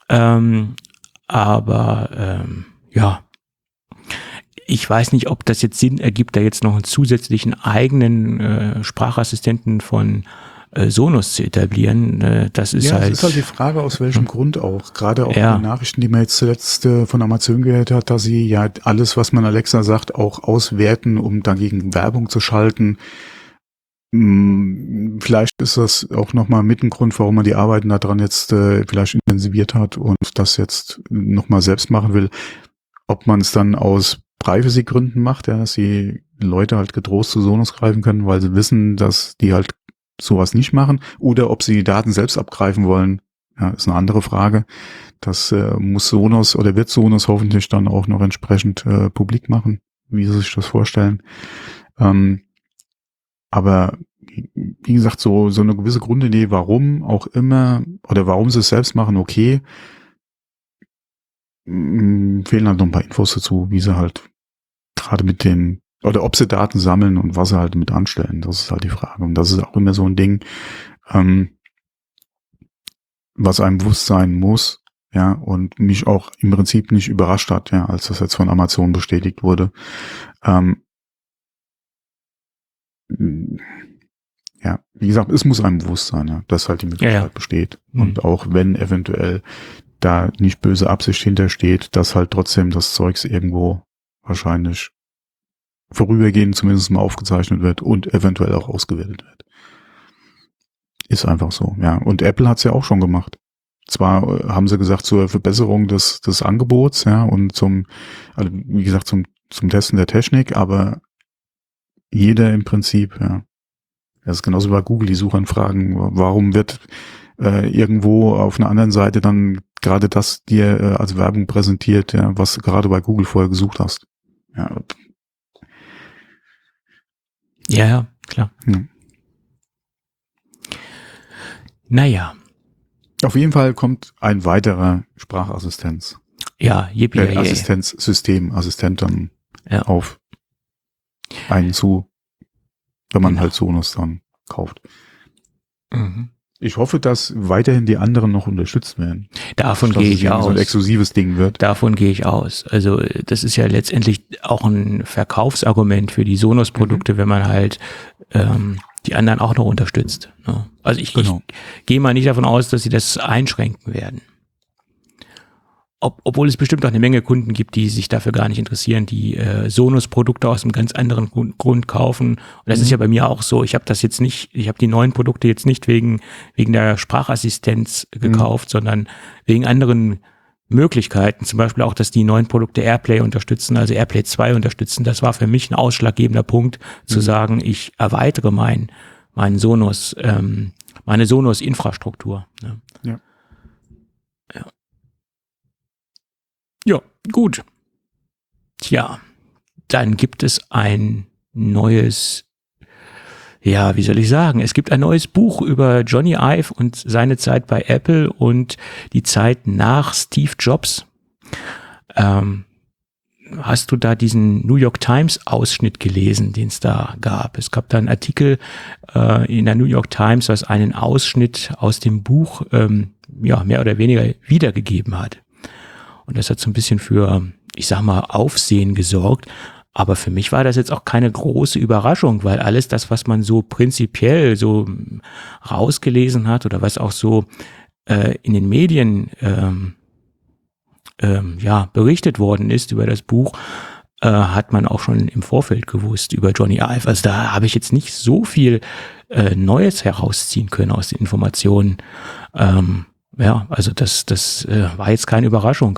Speaker 3: Aber ich weiß nicht, ob das jetzt Sinn ergibt, da jetzt noch einen zusätzlichen eigenen Sprachassistenten von Sonos zu etablieren. Das ist
Speaker 2: das ist halt die Frage, aus welchem Grund auch. Gerade auch die Nachrichten, die man jetzt zuletzt von Amazon gehört hat, dass sie ja alles, was man Alexa sagt, auch auswerten, um dagegen Werbung zu schalten. Vielleicht ist das auch nochmal mit ein Grund, warum man die Arbeiten daran jetzt vielleicht intensiviert hat und das jetzt nochmal selbst machen will. Ob man es dann aus Privacy-Gründen macht, ja, dass die Leute halt getrost zu Sonos greifen können, weil sie wissen, dass die halt sowas nicht machen, oder ob sie die Daten selbst abgreifen wollen, ja, ist eine andere Frage. Das muss Sonos oder wird Sonos hoffentlich dann auch noch entsprechend publik machen, wie sie sich das vorstellen. Aber wie gesagt, so eine gewisse Grundidee, warum auch immer, oder warum sie es selbst machen, okay, fehlen halt noch ein paar Infos dazu, wie sie halt gerade mit den, oder ob sie Daten sammeln und was sie halt mit anstellen. Das ist halt die Frage. Und das ist auch immer so ein Ding, was einem bewusst sein muss, ja, und mich auch im Prinzip nicht überrascht hat, ja, als das jetzt von Amazon bestätigt wurde. Ja, wie gesagt, es muss einem bewusst sein, ja, dass halt die Möglichkeit besteht. Und auch wenn eventuell da nicht böse Absicht hintersteht, dass halt trotzdem das Zeugs irgendwo wahrscheinlich vorübergehend zumindest mal aufgezeichnet wird und eventuell auch ausgewertet wird. Ist einfach so, ja. Und Apple hat's ja auch schon gemacht. Zwar haben sie gesagt, zur Verbesserung des Angebots, ja, und also wie gesagt, zum Testen der Technik, aber jeder im Prinzip, ja. Das ist genauso wie bei Google, die Suchanfragen. Warum wird irgendwo auf einer anderen Seite dann gerade das dir als Werbung präsentiert, ja, was du gerade bei Google vorher gesucht hast?
Speaker 3: Ja, klar. Naja.
Speaker 2: Auf jeden Fall kommt ein weiterer Sprachassistenz.
Speaker 3: Ja,
Speaker 2: Assistenzsystem, Assistent dann auf einen zu, wenn man halt Sonos dann kauft. Ich hoffe, dass weiterhin die anderen noch unterstützt werden.
Speaker 3: Davon gehe ich aus.
Speaker 2: So ein exklusives Ding wird.
Speaker 3: Davon gehe ich aus. Also das ist ja letztendlich auch ein Verkaufsargument für die Sonos-Produkte, wenn man halt die anderen auch noch unterstützt. Ne? Also ich gehe mal nicht davon aus, dass sie das einschränken werden. Obwohl es bestimmt auch eine Menge Kunden gibt, die sich dafür gar nicht interessieren, die Sonos-Produkte aus einem ganz anderen Grund kaufen. Und das ist ja bei mir auch so. Ich habe die neuen Produkte jetzt nicht wegen der Sprachassistenz gekauft, sondern wegen anderen Möglichkeiten. Zum Beispiel auch, dass die neuen Produkte AirPlay unterstützen, also AirPlay 2 unterstützen. Das war für mich ein ausschlaggebender Punkt, zu sagen, ich erweitere meine Sonos-Infrastruktur. Ne? Ja, gut. Tja, dann gibt es ein neues, wie soll ich sagen, es gibt ein neues Buch über Jony Ive und seine Zeit bei Apple und die Zeit nach Steve Jobs. Hast du da diesen New York Times Ausschnitt gelesen, den es da gab? Es gab da einen Artikel in der New York Times, was einen Ausschnitt aus dem Buch mehr oder weniger wiedergegeben hat. Und das hat so ein bisschen für, ich sag mal, Aufsehen gesorgt. Aber für mich war das jetzt auch keine große Überraschung, weil alles das, was man so prinzipiell so rausgelesen hat oder was auch so in den Medien berichtet worden ist über das Buch, hat man auch schon im Vorfeld gewusst über Jony Ive. Also da habe ich jetzt nicht so viel Neues herausziehen können aus den Informationen. Also das war jetzt keine Überraschung.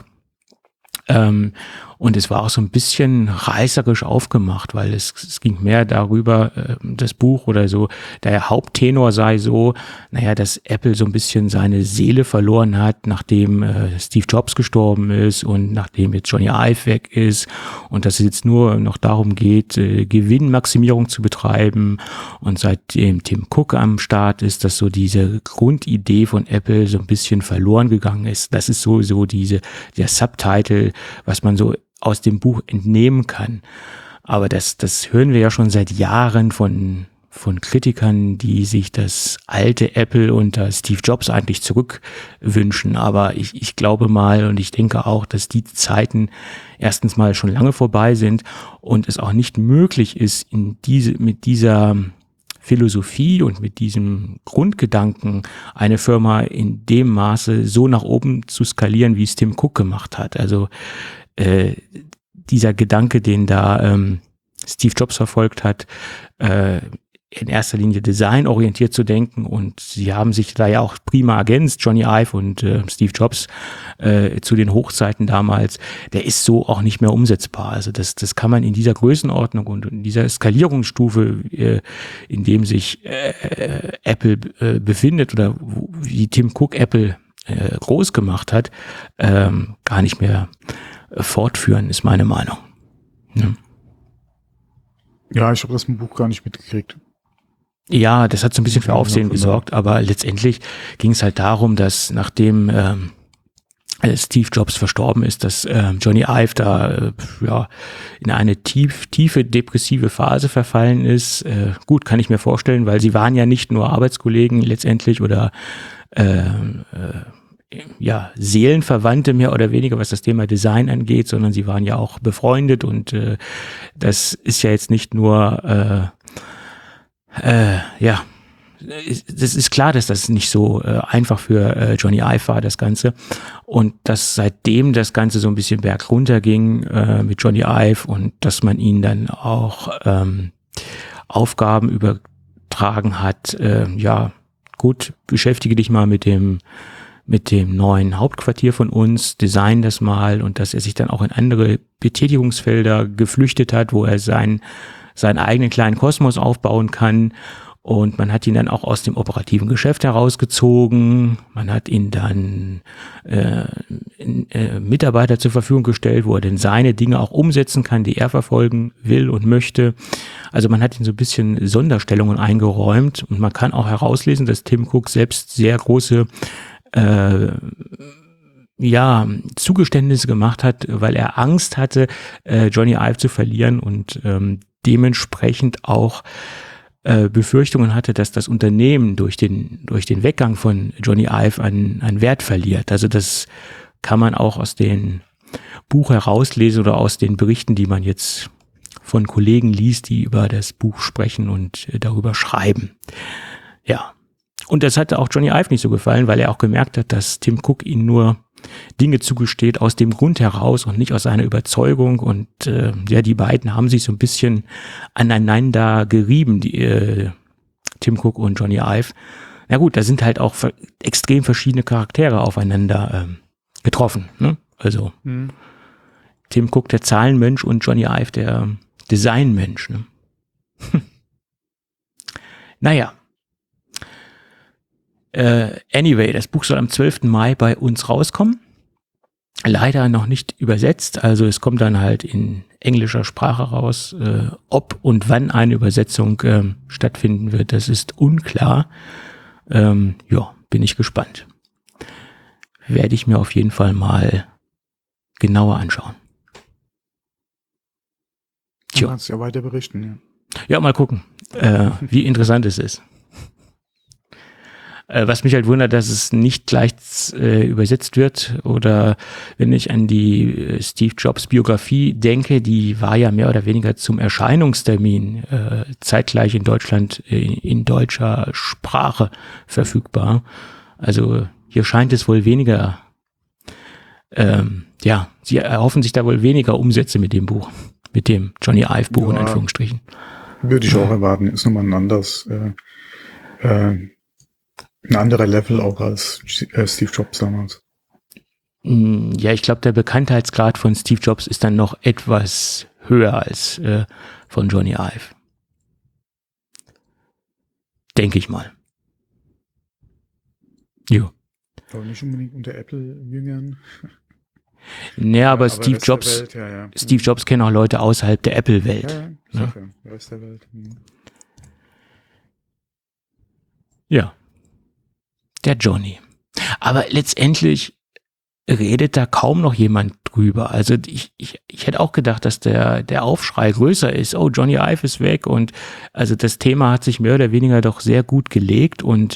Speaker 3: Und es war auch so ein bisschen reißerisch aufgemacht, weil es ging mehr darüber, das Buch oder so, der Haupttenor sei so, dass Apple so ein bisschen seine Seele verloren hat, nachdem Steve Jobs gestorben ist und nachdem jetzt Jony Ive weg ist und dass es jetzt nur noch darum geht, Gewinnmaximierung zu betreiben und seitdem Tim Cook am Start ist, dass so diese Grundidee von Apple so ein bisschen verloren gegangen ist. Das ist sowieso der Subtitle, was man so aus dem Buch entnehmen kann. Aber das hören wir ja schon seit Jahren von Kritikern, die sich das alte Apple unter Steve Jobs eigentlich zurückwünschen. Aber ich glaube mal und ich denke auch, dass die Zeiten erstens mal schon lange vorbei sind und es auch nicht möglich ist, mit dieser Philosophie und mit diesem Grundgedanken eine Firma in dem Maße so nach oben zu skalieren, wie es Tim Cook gemacht hat. Also dieser Gedanke, den da Steve Jobs verfolgt hat, in erster Linie designorientiert zu denken, und sie haben sich da ja auch prima ergänzt, Jony Ive und Steve Jobs zu den Hochzeiten damals, der ist so auch nicht mehr umsetzbar. Also das kann man in dieser Größenordnung und in dieser Skalierungsstufe, in dem sich Apple befindet oder wie Tim Cook Apple groß gemacht hat, gar nicht mehr fortführen, ist meine Meinung.
Speaker 2: Ja, ich habe das im Buch gar nicht mitgekriegt.
Speaker 3: Ja, das hat so ein bisschen für Aufsehen gesorgt, aber letztendlich ging es halt darum, dass nachdem Steve Jobs verstorben ist, dass Jony Ive da in eine tiefe depressive Phase verfallen ist. Gut, kann ich mir vorstellen, weil sie waren ja nicht nur Arbeitskollegen letztendlich oder ja, Seelenverwandte mehr oder weniger, was das Thema Design angeht, sondern sie waren ja auch befreundet und das ist ja jetzt nicht nur, ja, das ist klar, dass das nicht so einfach für Jony Ive war, das Ganze. Und dass seitdem das Ganze so ein bisschen bergunter ging mit Jony Ive und dass man ihn dann auch Aufgaben übertragen hat, ja, gut, beschäftige dich mal mit dem neuen Hauptquartier von uns, design das mal, und dass er sich dann auch in andere Betätigungsfelder geflüchtet hat, wo er seinen eigenen kleinen Kosmos aufbauen kann. Und man hat ihn dann auch aus dem operativen Geschäft herausgezogen. Man hat ihn dann Mitarbeiter zur Verfügung gestellt, wo er denn seine Dinge auch umsetzen kann, die er verfolgen will und möchte. Also man hat ihn so ein bisschen Sonderstellungen eingeräumt, und man kann auch herauslesen, dass Tim Cook selbst sehr große Zugeständnisse gemacht hat, weil er Angst hatte, Jony Ive zu verlieren, und dementsprechend auch Befürchtungen hatte, dass das Unternehmen durch den Weggang von Jony Ive an Wert verliert. Also das kann man auch aus dem Buch herauslesen oder aus den Berichten, die man jetzt von Kollegen liest, die über das Buch sprechen und darüber schreiben. Ja. Und das hatte auch Jony Ive nicht so gefallen, weil er auch gemerkt hat, dass Tim Cook ihm nur Dinge zugesteht aus dem Grund heraus und nicht aus seiner Überzeugung. Und die beiden haben sich so ein bisschen aneinander gerieben, Tim Cook und Jony Ive. Na gut, da sind halt auch extrem verschiedene Charaktere aufeinander getroffen. Ne? Also Tim Cook, der Zahlenmensch, und Jony Ive, der Designmensch. Ne? Naja. Anyway, das Buch soll am 12. Mai bei uns rauskommen. Leider noch nicht übersetzt, also es kommt dann halt in englischer Sprache raus. Ob und wann eine Übersetzung stattfinden wird, das ist unklar. Bin ich gespannt. Werde ich mir auf jeden Fall mal genauer anschauen.
Speaker 2: Du kannst ja weiter berichten, ja.
Speaker 3: Ja, mal gucken, wie interessant es ist. Was mich halt wundert, dass es nicht gleich übersetzt wird, oder wenn ich an die Steve Jobs Biografie denke, die war ja mehr oder weniger zum Erscheinungstermin zeitgleich in Deutschland in deutscher Sprache verfügbar. Also hier scheint es wohl weniger, sie erhoffen sich da wohl weniger Umsätze mit dem Buch, mit dem Jony Ive Buch in Anführungsstrichen.
Speaker 2: Würde ich auch erwarten, ist nochmal ein anderer Level auch als Steve Jobs damals.
Speaker 3: Ja, ich glaube, der Bekanntheitsgrad von Steve Jobs ist dann noch etwas höher als von Jony Ive. Denke ich mal. Jo.
Speaker 2: Aber nicht unbedingt unter Apple-Jüngern.
Speaker 3: Naja, aber Steve Jobs,
Speaker 2: Welt,
Speaker 3: Steve Jobs kennen auch Leute außerhalb der Apple-Welt.
Speaker 2: Ja, der Rest der Welt.
Speaker 3: Ja. Der Jony. Aber letztendlich redet da kaum noch jemand drüber. Also ich hätte auch gedacht, dass der Aufschrei größer ist. Oh, Jony Ive ist weg, und also das Thema hat sich mehr oder weniger doch sehr gut gelegt, und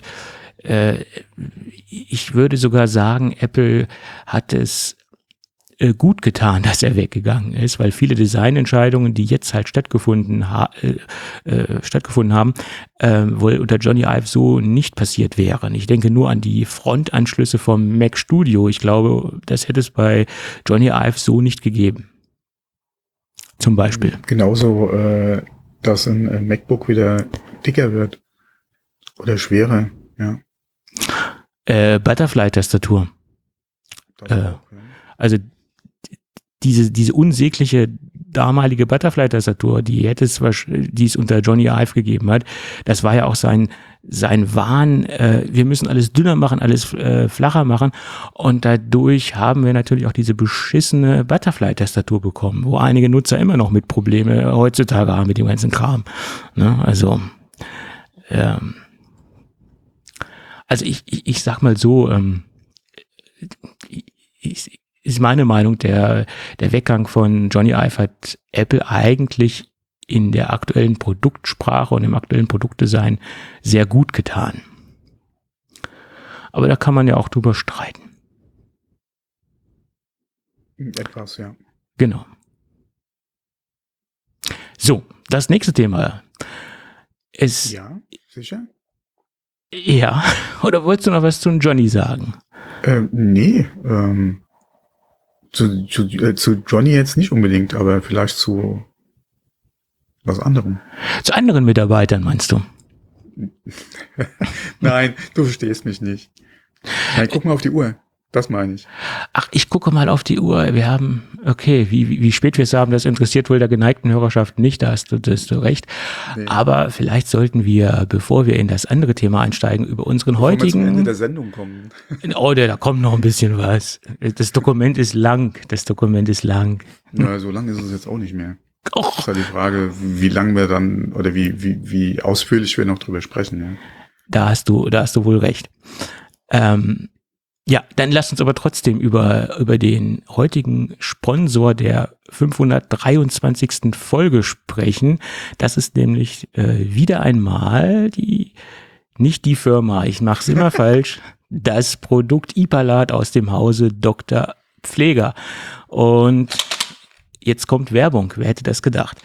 Speaker 3: ich würde sogar sagen, Apple hat es gut getan, dass er weggegangen ist, weil viele Designentscheidungen, die jetzt halt stattgefunden haben, wohl unter Jony Ive so nicht passiert wären. Ich denke nur an die Frontanschlüsse vom Mac Studio. Ich glaube, das hätte es bei Jony Ive so nicht gegeben. Zum Beispiel.
Speaker 2: Genauso, dass ein MacBook wieder dicker wird. Oder schwerer, ja.
Speaker 3: Butterfly-Tastatur. Also diese unsägliche damalige Butterfly-Tastatur, die es unter Jony Ive gegeben hat, das war ja auch sein Wahn, wir müssen alles dünner machen, alles flacher machen, und dadurch haben wir natürlich auch diese beschissene Butterfly-Tastatur bekommen, wo einige Nutzer immer noch mit Probleme heutzutage haben mit dem ganzen Kram. Ne? Also ich sag mal so, ist meine Meinung, der Weggang von Jony Ive hat Apple eigentlich in der aktuellen Produktsprache und im aktuellen Produktdesign sehr gut getan. Aber da kann man ja auch drüber streiten.
Speaker 2: Etwas, ja.
Speaker 3: Genau. So, das nächste Thema.
Speaker 2: Ja, sicher?
Speaker 3: Ja, oder wolltest du noch was zu Johnny sagen?
Speaker 2: Nee, zu Johnny jetzt nicht unbedingt, aber vielleicht zu was anderem.
Speaker 3: Zu anderen Mitarbeitern, meinst du?
Speaker 2: Nein, du verstehst mich nicht. Nein, guck mal auf die Uhr. Das meine ich.
Speaker 3: Ach, ich gucke mal auf die Uhr. Wir haben, okay, wie spät wir es haben, das interessiert wohl der geneigten Hörerschaft nicht, da hast du recht. Nee. Aber vielleicht sollten wir, bevor wir in das andere Thema einsteigen, über unseren heutigen...
Speaker 2: Bevor wir zum Ende der Sendung kommen.
Speaker 3: Oh, da kommt noch ein bisschen was. Das Dokument ist lang.
Speaker 2: Na, so lang ist es jetzt auch nicht mehr. Das ist ja die Frage, wie lang wir dann, oder wie ausführlich wir noch drüber sprechen. Ja.
Speaker 3: Da hast du wohl recht. Ja, dann lasst uns aber trotzdem über den heutigen Sponsor der 523. Folge sprechen. Das ist nämlich wieder einmal nicht die Firma, ich mache es immer falsch, das Produkt Ipalat aus dem Hause Dr. Pfleger. Und jetzt kommt Werbung, wer hätte das gedacht?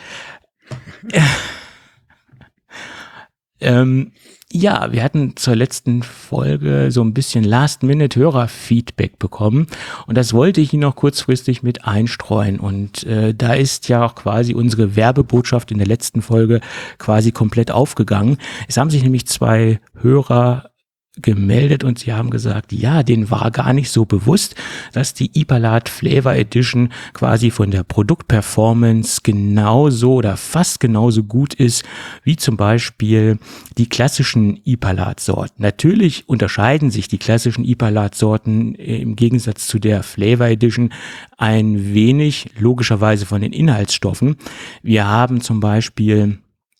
Speaker 3: Ja, wir hatten zur letzten Folge so ein bisschen Last-Minute-Hörer-Feedback bekommen und das wollte ich Ihnen noch kurzfristig mit einstreuen und da ist ja auch quasi unsere Werbebotschaft in der letzten Folge quasi komplett aufgegangen. Es haben sich nämlich 2 Hörer gemeldet und sie haben gesagt, ja, denen war gar nicht so bewusst, dass die Ipalat Flavor Edition quasi von der Produktperformance genauso oder fast genauso gut ist wie zum Beispiel die klassischen Ipalat-Sorten. Natürlich unterscheiden sich die klassischen Ipalat-Sorten im Gegensatz zu der Flavor Edition ein wenig, logischerweise von den Inhaltsstoffen. Wir haben zum Beispiel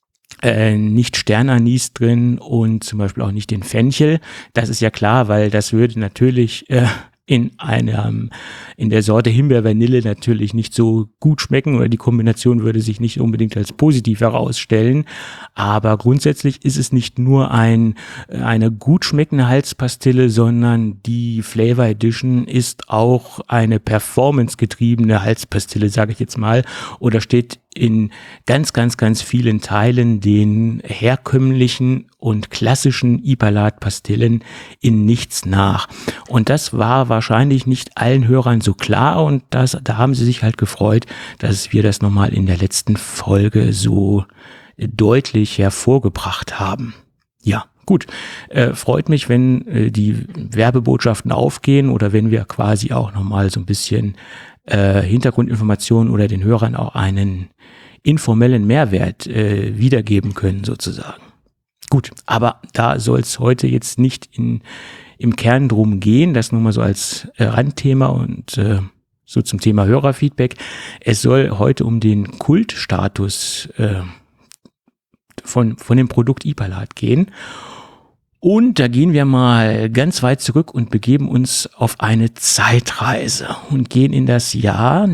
Speaker 3: nicht Sternanis drin und zum Beispiel auch nicht den Fenchel. Das ist ja klar, weil das würde natürlich in der Sorte Himbeer-Vanille natürlich nicht so gut schmecken oder die Kombination würde sich nicht unbedingt als positiv herausstellen. Aber grundsätzlich ist es nicht nur eine gut schmeckende Halspastille, sondern die Flavor Edition ist auch eine performancegetriebene Halspastille, sage ich jetzt mal, oder steht in ganz, ganz, ganz vielen Teilen den herkömmlichen und klassischen Ipalat-Pastillen in nichts nach. Und das war wahrscheinlich nicht allen Hörern so klar und da haben sie sich halt gefreut, dass wir das nochmal in der letzten Folge so deutlich hervorgebracht haben. Ja, gut. Freut mich, wenn die Werbebotschaften aufgehen oder wenn wir quasi auch nochmal so ein bisschen Hintergrundinformationen oder den Hörern auch einen informellen Mehrwert wiedergeben können sozusagen. Gut, aber da soll es heute jetzt nicht im Kern drum gehen, das nur mal so als Randthema und so zum Thema Hörerfeedback. Es soll heute um den Kultstatus von dem Produkt Ipalat gehen. Und da gehen wir mal ganz weit zurück und begeben uns auf eine Zeitreise und gehen in das Jahr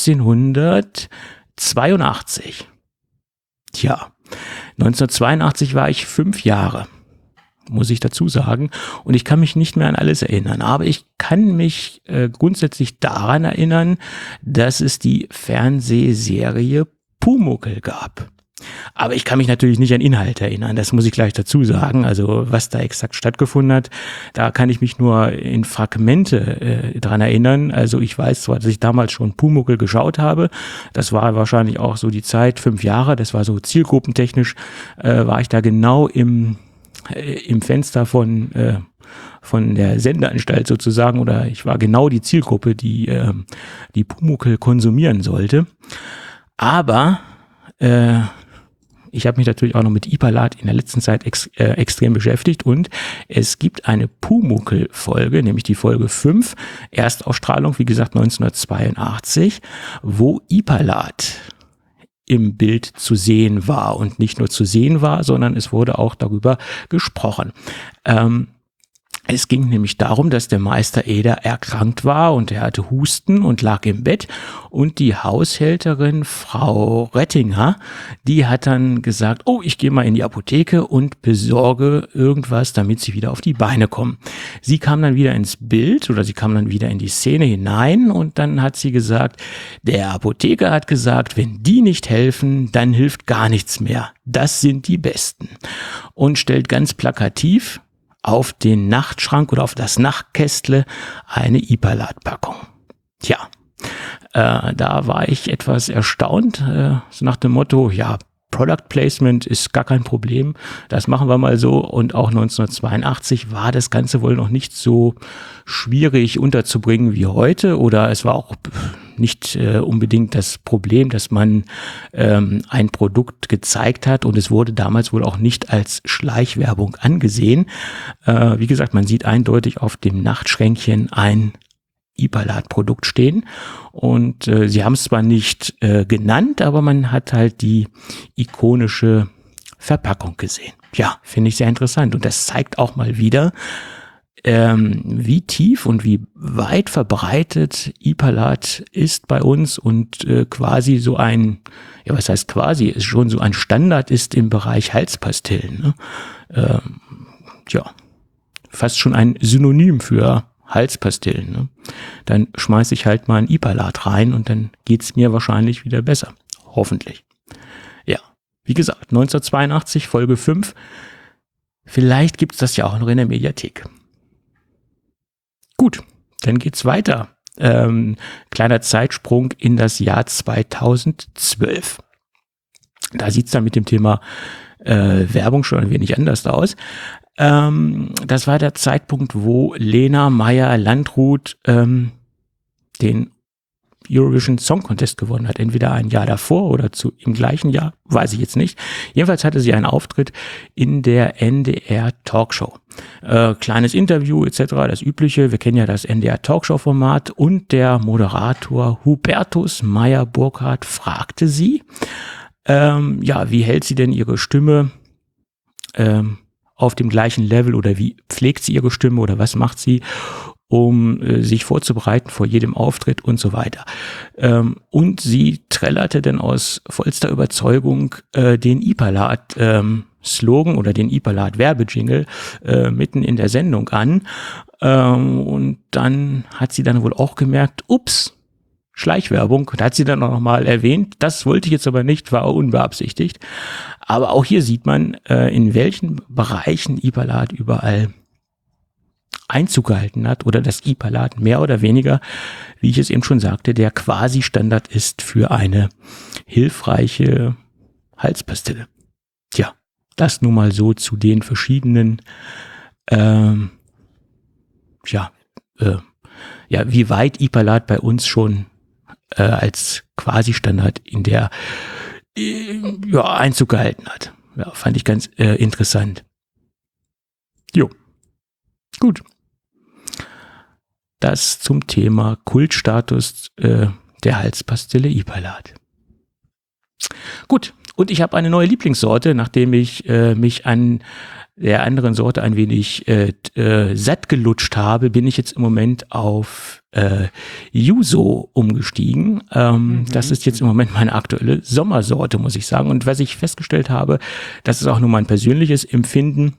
Speaker 3: 1982. Tja, 1982 war ich 5 Jahre, muss ich dazu sagen. Und ich kann mich nicht mehr an alles erinnern. Aber ich kann mich grundsätzlich daran erinnern, dass es die Fernsehserie Pumuckl gab. Aber ich kann mich natürlich nicht an Inhalt erinnern, das muss ich gleich dazu sagen. Also was da exakt stattgefunden hat, da kann ich mich nur in Fragmente dran erinnern. Also ich weiß zwar, dass ich damals schon Pumuckl geschaut habe, das war wahrscheinlich auch so die Zeit, 5 Jahre, das war so zielgruppentechnisch, war ich da genau im Fenster von der Sendeanstalt sozusagen, oder ich war genau die Zielgruppe, die Pumuckl konsumieren sollte. Aber ich habe mich natürlich auch noch mit Ipalat in der letzten Zeit extrem beschäftigt und es gibt eine Pumuckl-Folge, nämlich die Folge 5, Erstausstrahlung, wie gesagt 1982, wo Ipalat im Bild zu sehen war und nicht nur zu sehen war, sondern es wurde auch darüber gesprochen. Es ging nämlich darum, dass der Meister Eder erkrankt war und er hatte Husten und lag im Bett und die Haushälterin Frau Rettinger, die hat dann gesagt, oh, ich gehe mal in die Apotheke und besorge irgendwas, damit sie wieder auf die Beine kommen. Sie kam dann wieder ins Bild oder sie kam dann wieder in die Szene hinein und dann hat sie gesagt, der Apotheker hat gesagt, wenn die nicht helfen, dann hilft gar nichts mehr. Das sind die Besten. Und stellt ganz plakativ auf den Nachtschrank oder auf das Nachtkästle eine Ipalat-Packung. Tja, da war ich etwas erstaunt, so nach dem Motto, ja, Product Placement ist gar kein Problem, das machen wir mal so. Und auch 1982 war das Ganze wohl noch nicht so schwierig unterzubringen wie heute, oder es war auch nicht unbedingt das Problem, dass man ein Produkt gezeigt hat und es wurde damals wohl auch nicht als Schleichwerbung angesehen. Wie gesagt, man sieht eindeutig auf dem Nachtschränkchen ein Ipalat-Produkt stehen und sie haben es zwar nicht genannt, aber man hat halt die ikonische Verpackung gesehen. Ja, finde ich sehr interessant und das zeigt auch mal wieder, wie tief und wie weit verbreitet Ipalat ist bei uns und quasi so ein, ja was heißt quasi, ist schon so ein Standard ist im Bereich Halspastillen. Ne? Ja, fast schon ein Synonym für Halspastillen. Ne? Dann schmeiße ich halt mal ein Ipalat rein und dann geht's mir wahrscheinlich wieder besser. Hoffentlich. Ja, wie gesagt, 1982, Folge 5. Vielleicht gibt's das ja auch noch in der Mediathek. Gut, dann geht's weiter. Kleiner Zeitsprung in das Jahr 2012. Da sieht's dann mit dem Thema Werbung schon ein wenig anders aus. Das war der Zeitpunkt, wo Lena Meyer-Landrut den Eurovision Song Contest gewonnen hat. Entweder ein Jahr davor oder im gleichen Jahr, weiß ich jetzt nicht. Jedenfalls hatte sie einen Auftritt in der NDR Talkshow. Kleines Interview etc., das Übliche. Wir kennen ja das NDR Talkshow-Format und der Moderator Hubertus Meyer-Burkhardt fragte sie, ja, wie hält sie denn ihre Stimme auf dem gleichen Level oder wie pflegt sie ihre Stimme oder was macht sie, um sich vorzubereiten vor jedem Auftritt und so weiter. Und sie trällerte dann aus vollster Überzeugung den Ipalat-Slogan oder den Ipalat-Werbejingle mitten in der Sendung an. Und dann hat sie dann wohl auch gemerkt, ups, Schleichwerbung, da hat sie dann auch nochmal erwähnt, das wollte ich jetzt aber nicht, war unbeabsichtigt. Aber auch hier sieht man, in welchen Bereichen Ipalat überall Einzug gehalten hat oder das Ipalat mehr oder weniger, wie ich es eben schon sagte, der quasi Standard ist für eine hilfreiche Halspastille. Tja, das nun mal so zu den verschiedenen, wie weit Ipalat bei uns schon als quasi Standard in der Einzug gehalten hat. Ja, fand ich ganz interessant. Jo, gut. Das zum Thema Kultstatus der Halspastille Ipalat. Gut, und ich habe eine neue Lieblingssorte, nachdem ich mich an der anderen Sorte ein wenig satt gelutscht habe, bin ich jetzt im Moment auf Yuzu umgestiegen. Das ist jetzt im Moment meine aktuelle Sommersorte, muss ich sagen. Und was ich festgestellt habe, das ist auch nur mein persönliches Empfinden,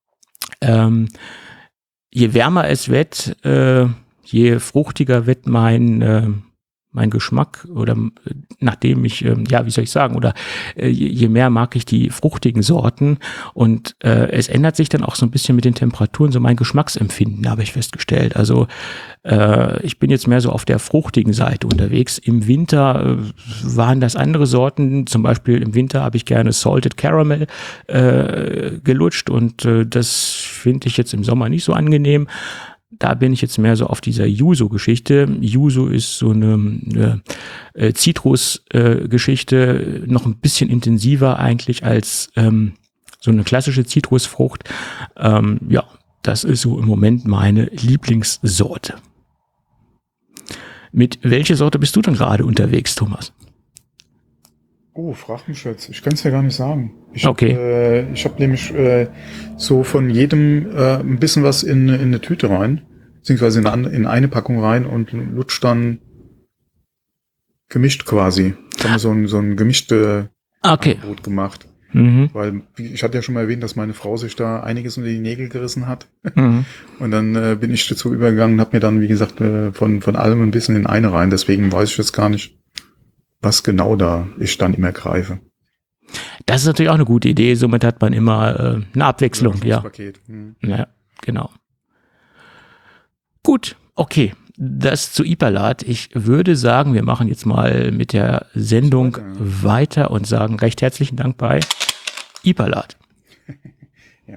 Speaker 3: je wärmer es wird, je fruchtiger wird mein Geschmack oder nachdem ich, wie soll ich sagen, oder je mehr mag ich die fruchtigen Sorten und es ändert sich dann auch so ein bisschen mit den Temperaturen, so mein Geschmacksempfinden, habe ich festgestellt. Also ich bin jetzt mehr so auf der fruchtigen Seite unterwegs. Im Winter waren das andere Sorten, zum Beispiel im Winter habe ich gerne Salted Caramel gelutscht und das finde ich jetzt im Sommer nicht so angenehm. Da bin ich jetzt mehr so auf dieser Yuzu-Geschichte. Yuzu ist so eine Zitrus-Geschichte, noch ein bisschen intensiver eigentlich als so eine klassische Zitrusfrucht. Das ist so im Moment meine Lieblingssorte. Mit welcher Sorte bist du denn gerade unterwegs, Thomas?
Speaker 2: Oh, frag mich jetzt. Ich kann es ja gar nicht sagen. Ich
Speaker 3: Okay.
Speaker 2: hab nämlich so von jedem ein bisschen was in eine Tüte rein, beziehungsweise in eine Packung rein und lutsch dann gemischt quasi. Da haben wir so ein gemischte Angebot gemacht.
Speaker 3: Mhm.
Speaker 2: Weil ich hatte ja schon mal erwähnt, dass meine Frau sich da einiges unter die Nägel gerissen hat.
Speaker 3: Mhm.
Speaker 2: Und dann bin ich dazu übergegangen und habe mir dann, wie gesagt, von allem ein bisschen in eine rein. Deswegen weiß ich jetzt gar nicht, was genau da ich dann immer greife.
Speaker 3: Das ist natürlich auch eine gute Idee. Somit hat man immer eine Abwechslung. Ja. Ja, genau. Gut, okay. Das zu Ipalat. Ich würde sagen, wir machen jetzt mal mit der Sendung weiter und sagen recht herzlichen Dank bei Ipalat.
Speaker 2: Ja.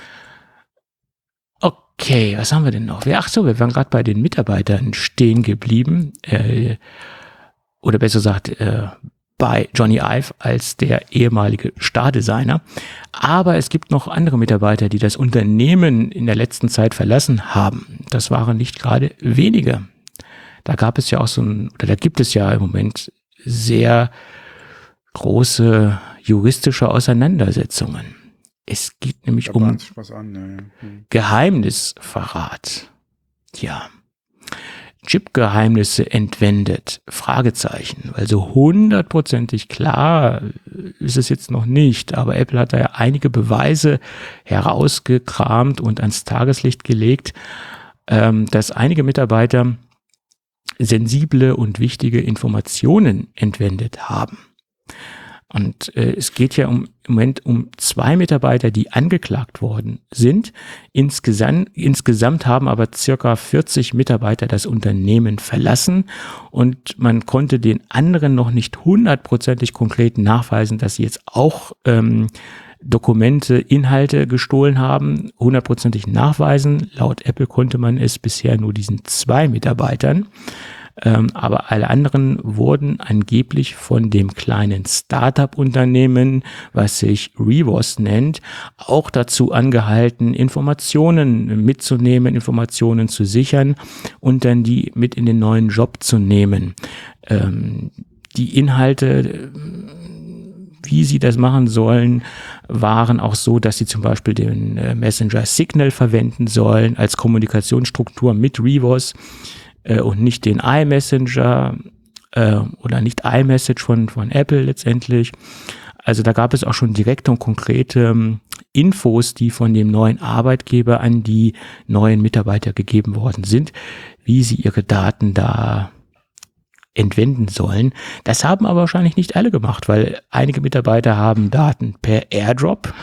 Speaker 3: Okay, was haben wir denn noch? Ach so, wir waren gerade bei den Mitarbeitern stehen geblieben. Oder besser gesagt, bei Johnny Ive als der ehemalige Stardesigner. Aber es gibt noch andere Mitarbeiter, die das Unternehmen in der letzten Zeit verlassen haben. Das waren nicht gerade wenige. Da gab es ja auch da gibt es ja im Moment sehr große juristische Auseinandersetzungen. Es geht nämlich um Geheimnisverrat. Ja. Chip-Geheimnisse entwendet? Fragezeichen. Also hundertprozentig klar ist es jetzt noch nicht, aber Apple hat da ja einige Beweise herausgekramt und ans Tageslicht gelegt, dass einige Mitarbeiter sensible und wichtige Informationen entwendet haben. Und es geht ja im Moment um 2 Mitarbeiter, die angeklagt worden sind. Insgesamt haben aber circa 40 Mitarbeiter das Unternehmen verlassen und man konnte den anderen noch nicht hundertprozentig konkret nachweisen, dass sie jetzt auch Dokumente, Inhalte gestohlen haben. Hundertprozentig nachweisen. Laut Apple konnte man es bisher nur diesen 2 Mitarbeitern. Aber alle anderen wurden angeblich von dem kleinen Startup-Unternehmen, was sich Revos nennt, auch dazu angehalten, Informationen mitzunehmen, Informationen zu sichern und dann die mit in den neuen Job zu nehmen. Die Inhalte, wie sie das machen sollen, waren auch so, dass sie zum Beispiel den Messenger Signal verwenden sollen als Kommunikationsstruktur mit Revos. Und nicht den iMessenger oder nicht iMessage von Apple letztendlich. Also da gab es auch schon direkte und konkrete Infos, die von dem neuen Arbeitgeber an die neuen Mitarbeiter gegeben worden sind, wie sie ihre Daten da entwenden sollen. Das haben aber wahrscheinlich nicht alle gemacht, weil einige Mitarbeiter haben Daten per AirDrop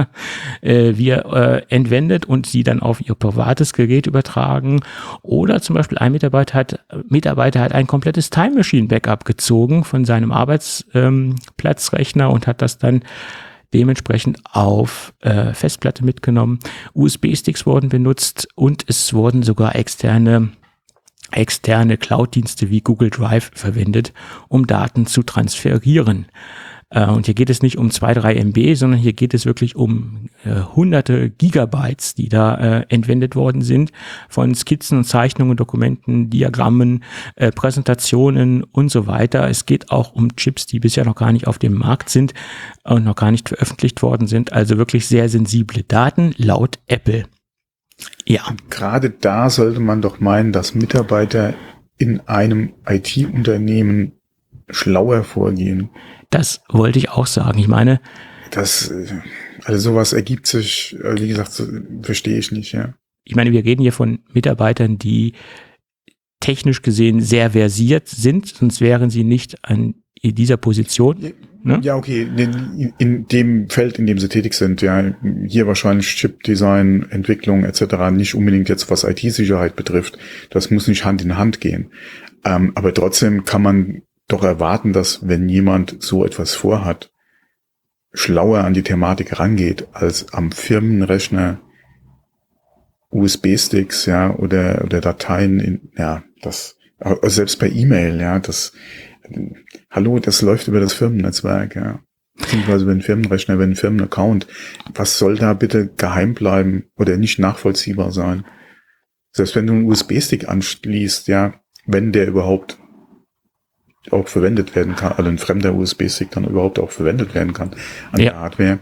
Speaker 3: entwendet und sie dann auf ihr privates Gerät übertragen. Oder zum Beispiel ein Mitarbeiter hat ein komplettes Time Machine Backup gezogen von seinem Arbeitsplatzrechner und hat das dann dementsprechend auf Festplatte mitgenommen. USB-Sticks wurden benutzt und es wurden sogar externe Cloud-Dienste wie Google Drive verwendet, um Daten zu transferieren. Und hier geht es nicht um 2-3 MB, sondern hier geht es wirklich um hunderte Gigabytes, die da entwendet worden sind von Skizzen, Zeichnungen, Dokumenten, Diagrammen, Präsentationen und so weiter. Es geht auch um Chips, die bisher noch gar nicht auf dem Markt sind und noch gar nicht veröffentlicht worden sind. Also wirklich sehr sensible Daten laut Apple. Ja.
Speaker 2: Und gerade da sollte man doch meinen, dass Mitarbeiter in einem IT-Unternehmen schlauer vorgehen.
Speaker 3: Das wollte ich auch sagen. Ich meine,
Speaker 2: also sowas ergibt sich, wie gesagt, verstehe ich nicht, ja.
Speaker 3: Ich meine, wir reden hier von Mitarbeitern, die technisch gesehen sehr versiert sind, sonst wären sie nicht in dieser Position. Ne?
Speaker 2: Ja, okay, in dem Feld, in dem sie tätig sind, ja, hier wahrscheinlich Chip-Design, Entwicklung etc., nicht unbedingt jetzt, was IT-Sicherheit betrifft. Das muss nicht Hand in Hand gehen. Aber trotzdem kann man doch erwarten, dass, wenn jemand so etwas vorhat, schlauer an die Thematik rangeht, als am Firmenrechner USB-Sticks, ja, oder Dateien selbst per E-Mail, ja, hallo, das läuft über das Firmennetzwerk, ja, beziehungsweise über den Firmenrechner, über den Firmenaccount. Was soll da bitte geheim bleiben oder nicht nachvollziehbar sein? Selbst wenn du einen USB-Stick anschließt, ja, wenn der überhaupt auch verwendet werden kann, also ein fremder USB-Stick dann überhaupt auch verwendet werden kann an der Hardware,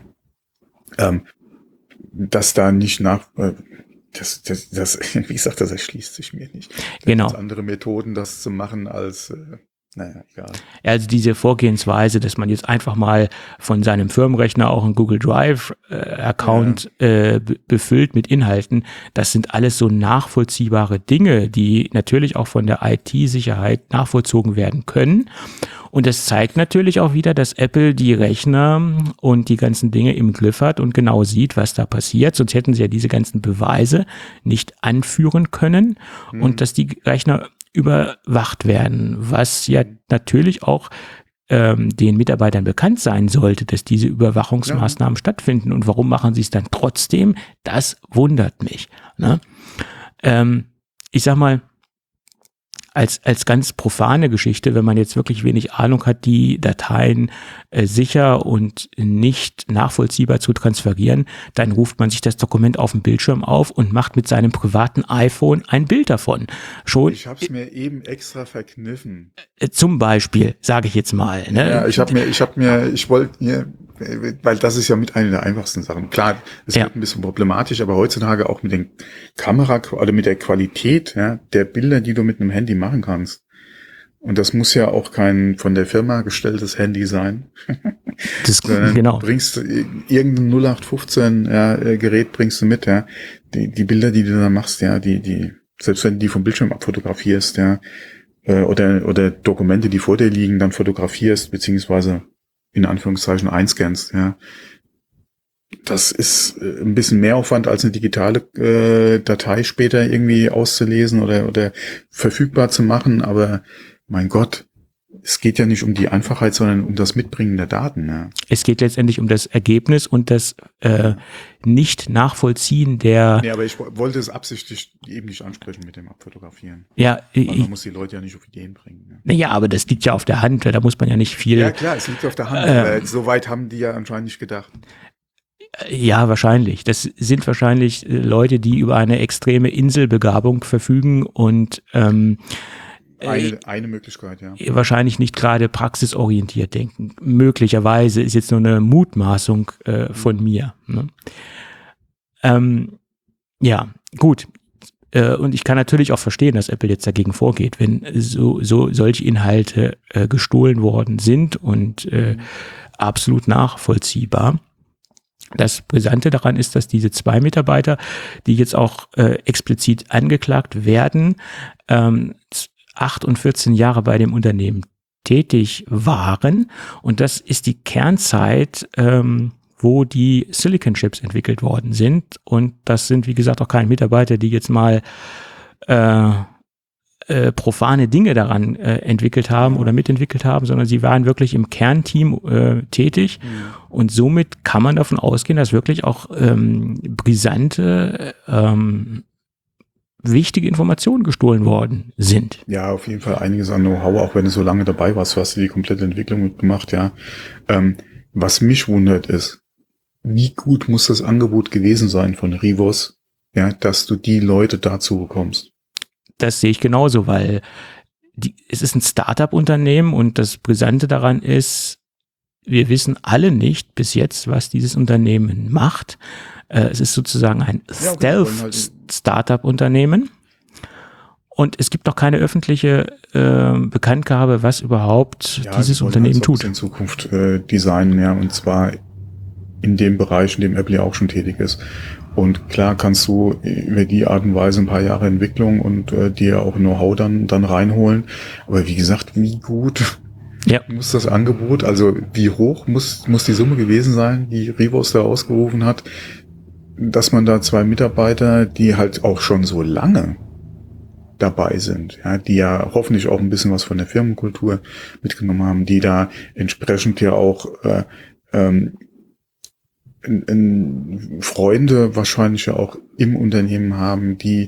Speaker 2: dass da nicht wie gesagt, das erschließt sich mir nicht.
Speaker 3: Genau.
Speaker 2: Es gibt andere Methoden, das zu machen als, egal.
Speaker 3: Ja, also diese Vorgehensweise, dass man jetzt einfach mal von seinem Firmenrechner auch einen Google Drive Account befüllt mit Inhalten, das sind alles so nachvollziehbare Dinge, die natürlich auch von der IT-Sicherheit nachvollzogen werden können. Und das zeigt natürlich auch wieder, dass Apple die Rechner und die ganzen Dinge im Griff hat und genau sieht, was da passiert. Sonst hätten sie ja diese ganzen Beweise nicht anführen können und dass die Rechner überwacht werden, was ja natürlich auch den Mitarbeitern bekannt sein sollte, dass diese Überwachungsmaßnahmen stattfinden. Und warum machen sie es dann trotzdem? Das wundert mich. Ne? Ich sag mal, als ganz profane Geschichte, wenn man jetzt wirklich wenig Ahnung hat, die Dateien sicher und nicht nachvollziehbar zu transferieren, dann ruft man sich das Dokument auf dem Bildschirm auf und macht mit seinem privaten iPhone ein Bild davon.
Speaker 2: Ich habe es mir eben extra verkniffen.
Speaker 3: Zum Beispiel, sage ich jetzt mal. Ne?
Speaker 2: Ja, ich wollte mir, weil das ist ja mit einer der einfachsten Sachen. Klar, es wird ein bisschen problematisch, aber heutzutage auch mit den oder mit der Qualität der Bilder, die du mit einem Handy machen kannst. Und das muss ja auch kein von der Firma gestelltes Handy sein.
Speaker 3: Das genau.
Speaker 2: Bringst irgendein 0815 Gerät bringst du mit, die Bilder, die du da machst, die selbst wenn du die vom Bildschirm abfotografierst, oder Dokumente, die vor dir liegen, dann fotografierst, beziehungsweise in Anführungszeichen einscannst, das ist ein bisschen mehr Aufwand als eine digitale Datei später irgendwie auszulesen oder verfügbar zu machen, aber mein Gott, es geht ja nicht um die Einfachheit, sondern um das Mitbringen der Daten. Ja.
Speaker 3: Es geht letztendlich um das Ergebnis und das Nicht-Nachvollziehen der...
Speaker 2: Nee, aber ich wollte es absichtlich eben nicht ansprechen mit dem Abfotografieren.
Speaker 3: Ja,
Speaker 2: man muss die Leute ja nicht auf Ideen bringen.
Speaker 3: Ja, aber das liegt ja auf der Hand, da muss man ja nicht viel...
Speaker 2: Ja klar, es liegt auf der Hand, aber so weit haben die ja anscheinend nicht gedacht.
Speaker 3: Ja, wahrscheinlich. Das sind wahrscheinlich Leute, die über eine extreme Inselbegabung verfügen und
Speaker 2: eine Möglichkeit, ja.
Speaker 3: Wahrscheinlich nicht gerade praxisorientiert denken. Möglicherweise ist jetzt nur eine Mutmaßung von mir. Ne? Ja, gut. Und ich kann natürlich auch verstehen, dass Apple jetzt dagegen vorgeht, wenn solche Inhalte gestohlen worden sind und absolut nachvollziehbar. Das Brisante daran ist, dass diese 2 Mitarbeiter, die jetzt auch explizit angeklagt werden, 8 und 14 Jahre bei dem Unternehmen tätig waren. Und das ist die Kernzeit, wo die Silicon Chips entwickelt worden sind. Und das sind, wie gesagt, auch keine Mitarbeiter, die jetzt mal profane Dinge daran entwickelt haben oder mitentwickelt haben, sondern sie waren wirklich im Kernteam tätig. Und somit kann man davon ausgehen, dass wirklich auch brisante wichtige Informationen gestohlen worden sind.
Speaker 2: Ja, auf jeden Fall einiges an Know-how, auch wenn du so lange dabei warst, hast du die komplette Entwicklung mitgemacht, ja. Was mich wundert ist, wie gut muss das Angebot gewesen sein von Rivos, dass du die Leute dazu bekommst?
Speaker 3: Das sehe ich genauso, weil es ist ein Startup-Unternehmen und das Brisante daran ist, wir wissen alle nicht bis jetzt, was dieses Unternehmen macht. Es ist sozusagen ein Stealth-Startup-Unternehmen und es gibt noch keine öffentliche Bekanntgabe, was überhaupt dieses Unternehmen tut.
Speaker 2: In Zukunft designen, und zwar in dem Bereich, in dem Apple ja auch schon tätig ist. Und klar kannst du über die Art und Weise ein paar Jahre Entwicklung und dir auch Know-how dann reinholen. Aber wie gesagt, wie gut muss das Angebot, also wie hoch muss die Summe gewesen sein, die Rivos da ausgerufen hat, dass man da 2 Mitarbeiter, die halt auch schon so lange dabei sind, die ja hoffentlich auch ein bisschen was von der Firmenkultur mitgenommen haben, die da entsprechend ja auch Freunde wahrscheinlich ja auch im Unternehmen haben, die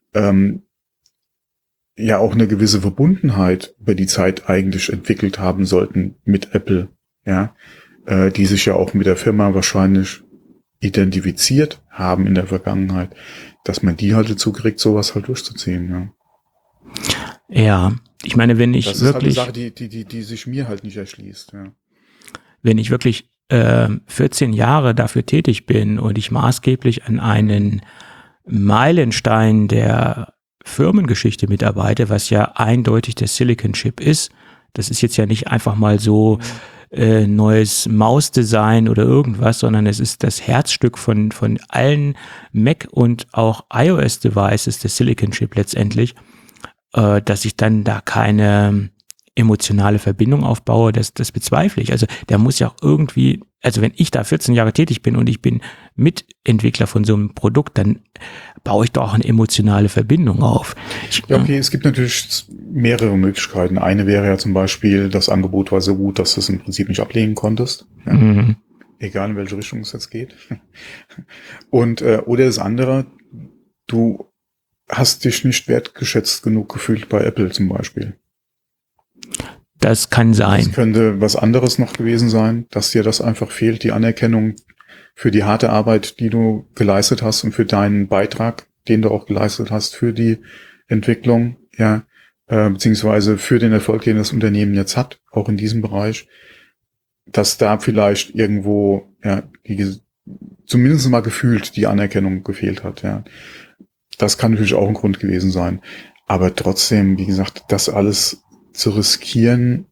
Speaker 2: ja auch eine gewisse Verbundenheit über die Zeit eigentlich entwickelt haben sollten mit Apple, die sich ja auch mit der Firma wahrscheinlich identifiziert haben in der Vergangenheit, dass man die halt dazu kriegt, sowas halt durchzuziehen.
Speaker 3: Ja, ich meine, wenn ich
Speaker 2: das
Speaker 3: wirklich...
Speaker 2: Das ist halt eine Sache, die sich mir halt nicht erschließt. Ja.
Speaker 3: Wenn ich wirklich 14 Jahre dafür tätig bin und ich maßgeblich an einen Meilenstein der Firmengeschichte mitarbeite, was ja eindeutig der Silicon Chip ist, das ist jetzt ja nicht einfach mal so neues Mausdesign oder irgendwas, sondern es ist das Herzstück von allen Mac und auch iOS-Devices, der Silicon Chip letztendlich, dass ich dann da keine emotionale Verbindung aufbaue, das bezweifle ich. Also der muss ja auch irgendwie, also wenn ich da 14 Jahre tätig bin und ich bin Mitentwickler von so einem Produkt, dann baue ich doch auch eine emotionale Verbindung auf.
Speaker 2: Ja, okay, es gibt natürlich mehrere Möglichkeiten. Eine wäre ja zum Beispiel, das Angebot war so gut, dass du es im Prinzip nicht ablehnen konntest. Ja? Egal in welche Richtung es jetzt geht. Und oder das andere, du hast dich nicht wertgeschätzt genug gefühlt bei Apple zum Beispiel.
Speaker 3: Das kann sein.
Speaker 2: Es könnte was anderes noch gewesen sein, dass dir das einfach fehlt, die Anerkennung für die harte Arbeit, die du geleistet hast und für deinen Beitrag, den du auch geleistet hast für die Entwicklung, ja, beziehungsweise für den Erfolg, den das Unternehmen jetzt hat, auch in diesem Bereich, dass da vielleicht irgendwo, ja, zumindest mal gefühlt die Anerkennung gefehlt hat, ja. Das kann natürlich auch ein Grund gewesen sein. Aber trotzdem, wie gesagt, das alles zu riskieren,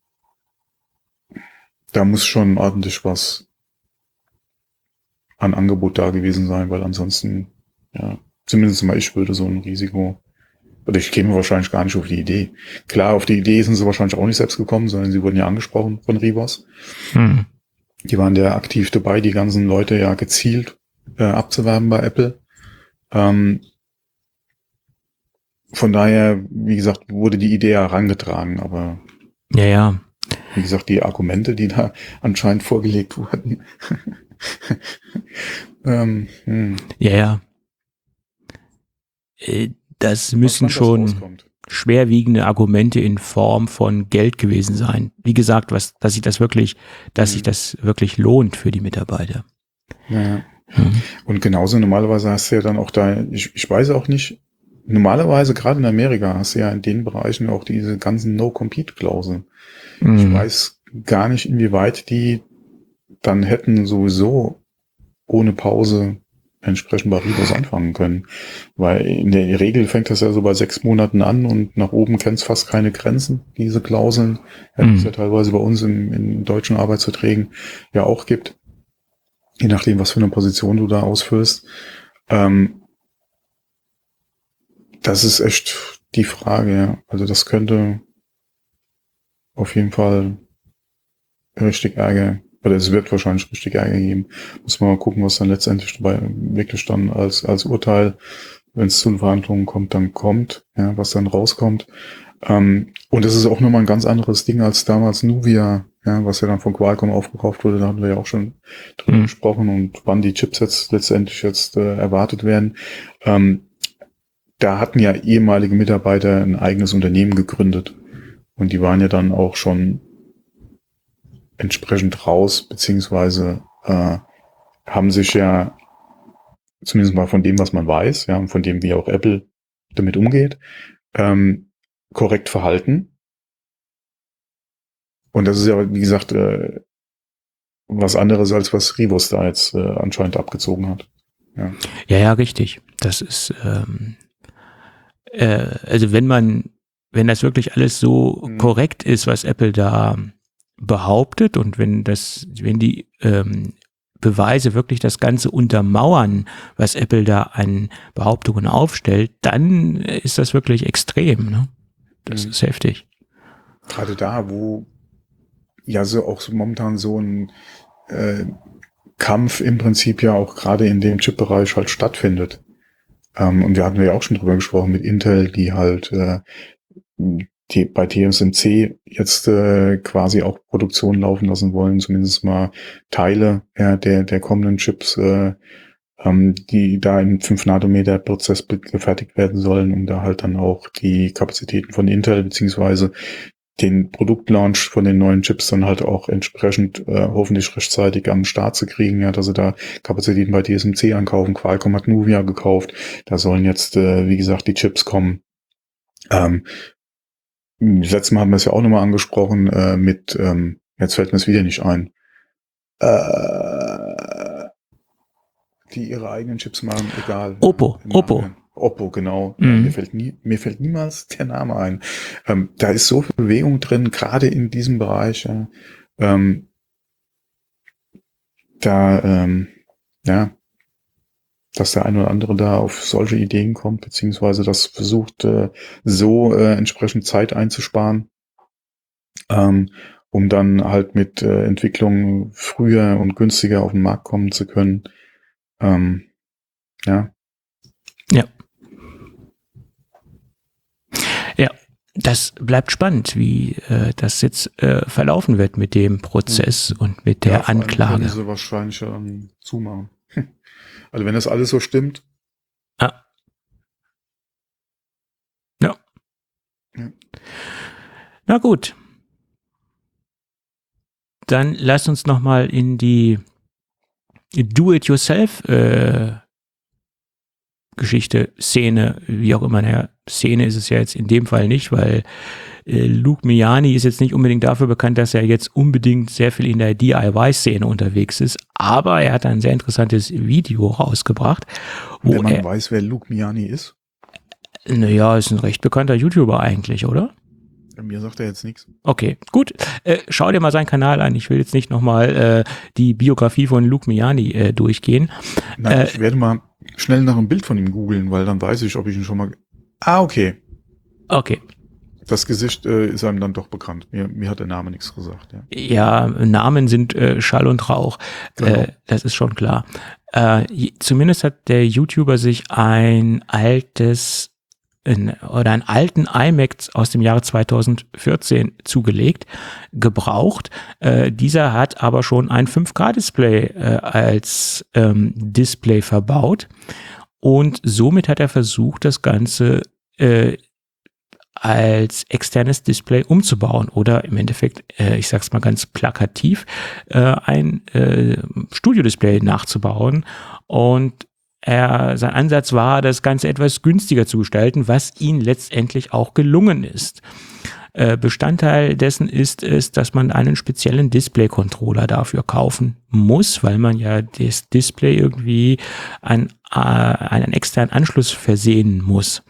Speaker 2: da muss schon ordentlich was an Angebot da gewesen sein, weil ansonsten, ja, zumindest mal ich würde so ein Risiko, oder ich käme wahrscheinlich gar nicht auf die Idee. Klar, auf die Idee sind sie wahrscheinlich auch nicht selbst gekommen, sondern sie wurden ja angesprochen von Rivos. Die waren ja aktiv dabei, die ganzen Leute ja gezielt abzuwerben bei Apple. Von daher, wie gesagt, wurde die Idee herangetragen, aber
Speaker 3: ja.
Speaker 2: Wie gesagt, die Argumente, die da anscheinend vorgelegt wurden.
Speaker 3: Ja. Das müssen schon schwerwiegende Argumente in Form von Geld gewesen sein. Wie gesagt, dass sich das wirklich lohnt für die Mitarbeiter.
Speaker 2: Ja. Und genauso normalerweise hast du ja dann auch da, ich weiß auch nicht, normalerweise gerade in Amerika hast du ja in den Bereichen auch diese ganzen No-Compete-Klauseln. Ich weiß gar nicht, inwieweit die dann hätten sowieso ohne Pause entsprechend bei Rivos anfangen können. Weil in der Regel fängt das ja so bei 6 Monaten an und nach oben kennt es fast keine Grenzen, diese Klauseln. Ja, die es ja teilweise bei uns in deutschen Arbeitsverträgen ja auch gibt. Je nachdem, was für eine Position du da ausfüllst. Das ist echt die Frage, ja. Also das könnte auf jeden Fall richtig Ärger, oder es wird wahrscheinlich richtig Ärger geben. Muss man mal gucken, was dann letztendlich dabei wirklich dann als Urteil, wenn es zu den Verhandlungen kommt, dann kommt, ja, was dann rauskommt. Und das ist auch nochmal ein ganz anderes Ding als damals Nuvia, ja, was ja dann von Qualcomm aufgekauft wurde, da haben wir ja auch schon drüber gesprochen und wann die Chipsets letztendlich jetzt erwartet werden. Da hatten ja ehemalige Mitarbeiter ein eigenes Unternehmen gegründet und die waren ja dann auch schon entsprechend raus, beziehungsweise haben sich ja, zumindest mal von dem, was man weiß, ja, und von dem, wie auch Apple damit umgeht, korrekt verhalten. Und das ist ja, wie gesagt, was anderes, als was Rivos da jetzt anscheinend abgezogen hat.
Speaker 3: Ja, richtig. Das ist, also wenn das wirklich alles so korrekt ist, was Apple da behauptet und wenn die Beweise wirklich das Ganze untermauern, was Apple da an Behauptungen aufstellt, dann ist das wirklich extrem, ne? Das ist heftig.
Speaker 2: Gerade da, wo ja so auch so momentan so ein Kampf im Prinzip ja auch gerade in dem Chip-Bereich halt stattfindet. Und wir hatten ja auch schon drüber gesprochen mit Intel, die halt bei TSMC jetzt quasi auch Produktion laufen lassen wollen, zumindest mal Teile der kommenden Chips, die da im 5-Nanometer-Prozess gefertigt werden sollen, um da halt dann auch die Kapazitäten von Intel beziehungsweise den Produktlaunch von den neuen Chips dann halt auch entsprechend hoffentlich rechtzeitig am Start zu kriegen, ja, dass sie da Kapazitäten bei TSMC ankaufen. Qualcomm hat Nuvia gekauft. Da sollen jetzt, wie gesagt, die Chips kommen. Das letzte Mal haben wir es ja auch nochmal angesprochen mit, jetzt fällt mir es wieder nicht ein, die ihre eigenen Chips machen, egal.
Speaker 3: Oppo.
Speaker 2: Oppo, genau.
Speaker 3: Mhm.
Speaker 2: Mir fällt niemals der Name ein. Da ist so viel Bewegung drin, gerade in diesem Bereich. Dass der eine oder andere da auf solche Ideen kommt, beziehungsweise das versucht, entsprechend Zeit einzusparen, um dann halt mit Entwicklungen früher und günstiger auf den Markt kommen zu können. Ja.
Speaker 3: Ja, das bleibt spannend, wie das jetzt verlaufen wird mit dem Prozess und mit der Anklage.
Speaker 2: Können sie wahrscheinlich zumachen. Also wenn das alles so stimmt.
Speaker 3: Ja. Na gut. Dann lass uns nochmal in die Do-it-yourself Geschichte, Szene, wie auch immer. Naja, Szene ist es ja jetzt in dem Fall nicht, weil Luke Miani ist jetzt nicht unbedingt dafür bekannt, dass er jetzt unbedingt sehr viel in der DIY-Szene unterwegs ist, aber er hat ein sehr interessantes Video rausgebracht.
Speaker 2: Wenn man weiß, wer Luke Miani ist?
Speaker 3: Naja, ist ein recht bekannter YouTuber eigentlich, oder?
Speaker 2: Mir sagt er jetzt nichts.
Speaker 3: Okay, gut. Schau dir mal seinen Kanal an. Ich will jetzt nicht nochmal die Biografie von Luke Miani durchgehen.
Speaker 2: Nein, ich werde mal schnell nach einem Bild von ihm googeln, weil dann weiß ich, ob ich ihn schon mal... Okay.
Speaker 3: Okay.
Speaker 2: Das Gesicht ist einem dann doch bekannt. Mir hat der Name nichts gesagt.
Speaker 3: Ja, Namen sind Schall und Rauch. Genau. Das ist schon klar. Zumindest hat der YouTuber sich einen alten iMac aus dem Jahre 2014 zugelegt, gebraucht. Dieser hat aber schon ein 5K-Display als Display verbaut und somit hat er versucht, das Ganze als externes Display umzubauen oder im Endeffekt, ich sag's mal ganz plakativ, ein Studio-Display nachzubauen. Und sein Ansatz war, das Ganze etwas günstiger zu gestalten, was ihm letztendlich auch gelungen ist. Bestandteil dessen ist es, dass man einen speziellen Display-Controller dafür kaufen muss, weil man ja das Display irgendwie an einen externen Anschluss versehen muss.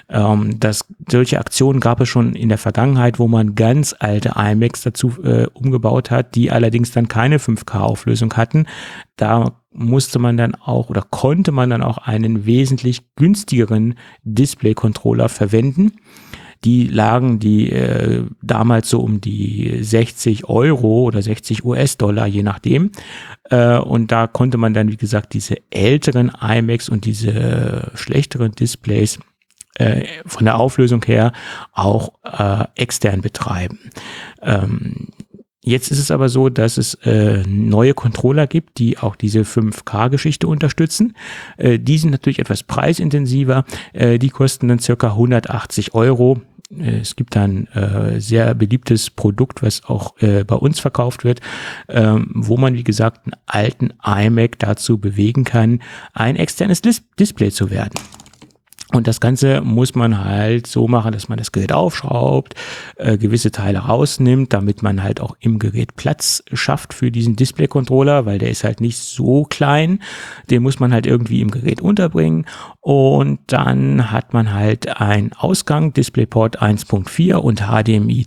Speaker 3: Solche Aktionen gab es schon in der Vergangenheit, wo man ganz alte iMacs dazu umgebaut hat, die allerdings dann keine 5K-Auflösung hatten. Da musste man dann auch oder konnte man dann auch einen wesentlich günstigeren Display-Controller verwenden. Die lagen damals so um die 60 Euro oder 60 US-Dollar, je nachdem. Und da konnte man dann, wie gesagt, diese älteren iMacs und diese schlechteren Displays von der Auflösung her auch extern betreiben. Jetzt ist es aber so, dass es neue Controller gibt, die auch diese 5K-Geschichte unterstützen. Die sind natürlich etwas preisintensiver. Die kosten dann circa 180 Euro. Es gibt ein sehr beliebtes Produkt, was auch bei uns verkauft wird, wo man, wie gesagt, einen alten iMac dazu bewegen kann, ein externes Display zu werden. Und das Ganze muss man halt so machen, dass man das Gerät aufschraubt, gewisse Teile rausnimmt, damit man halt auch im Gerät Platz schafft für diesen Display-Controller, weil der ist halt nicht so klein. Den muss man halt irgendwie im Gerät unterbringen. Und dann hat man halt einen Ausgang, DisplayPort 1.4 und HDMI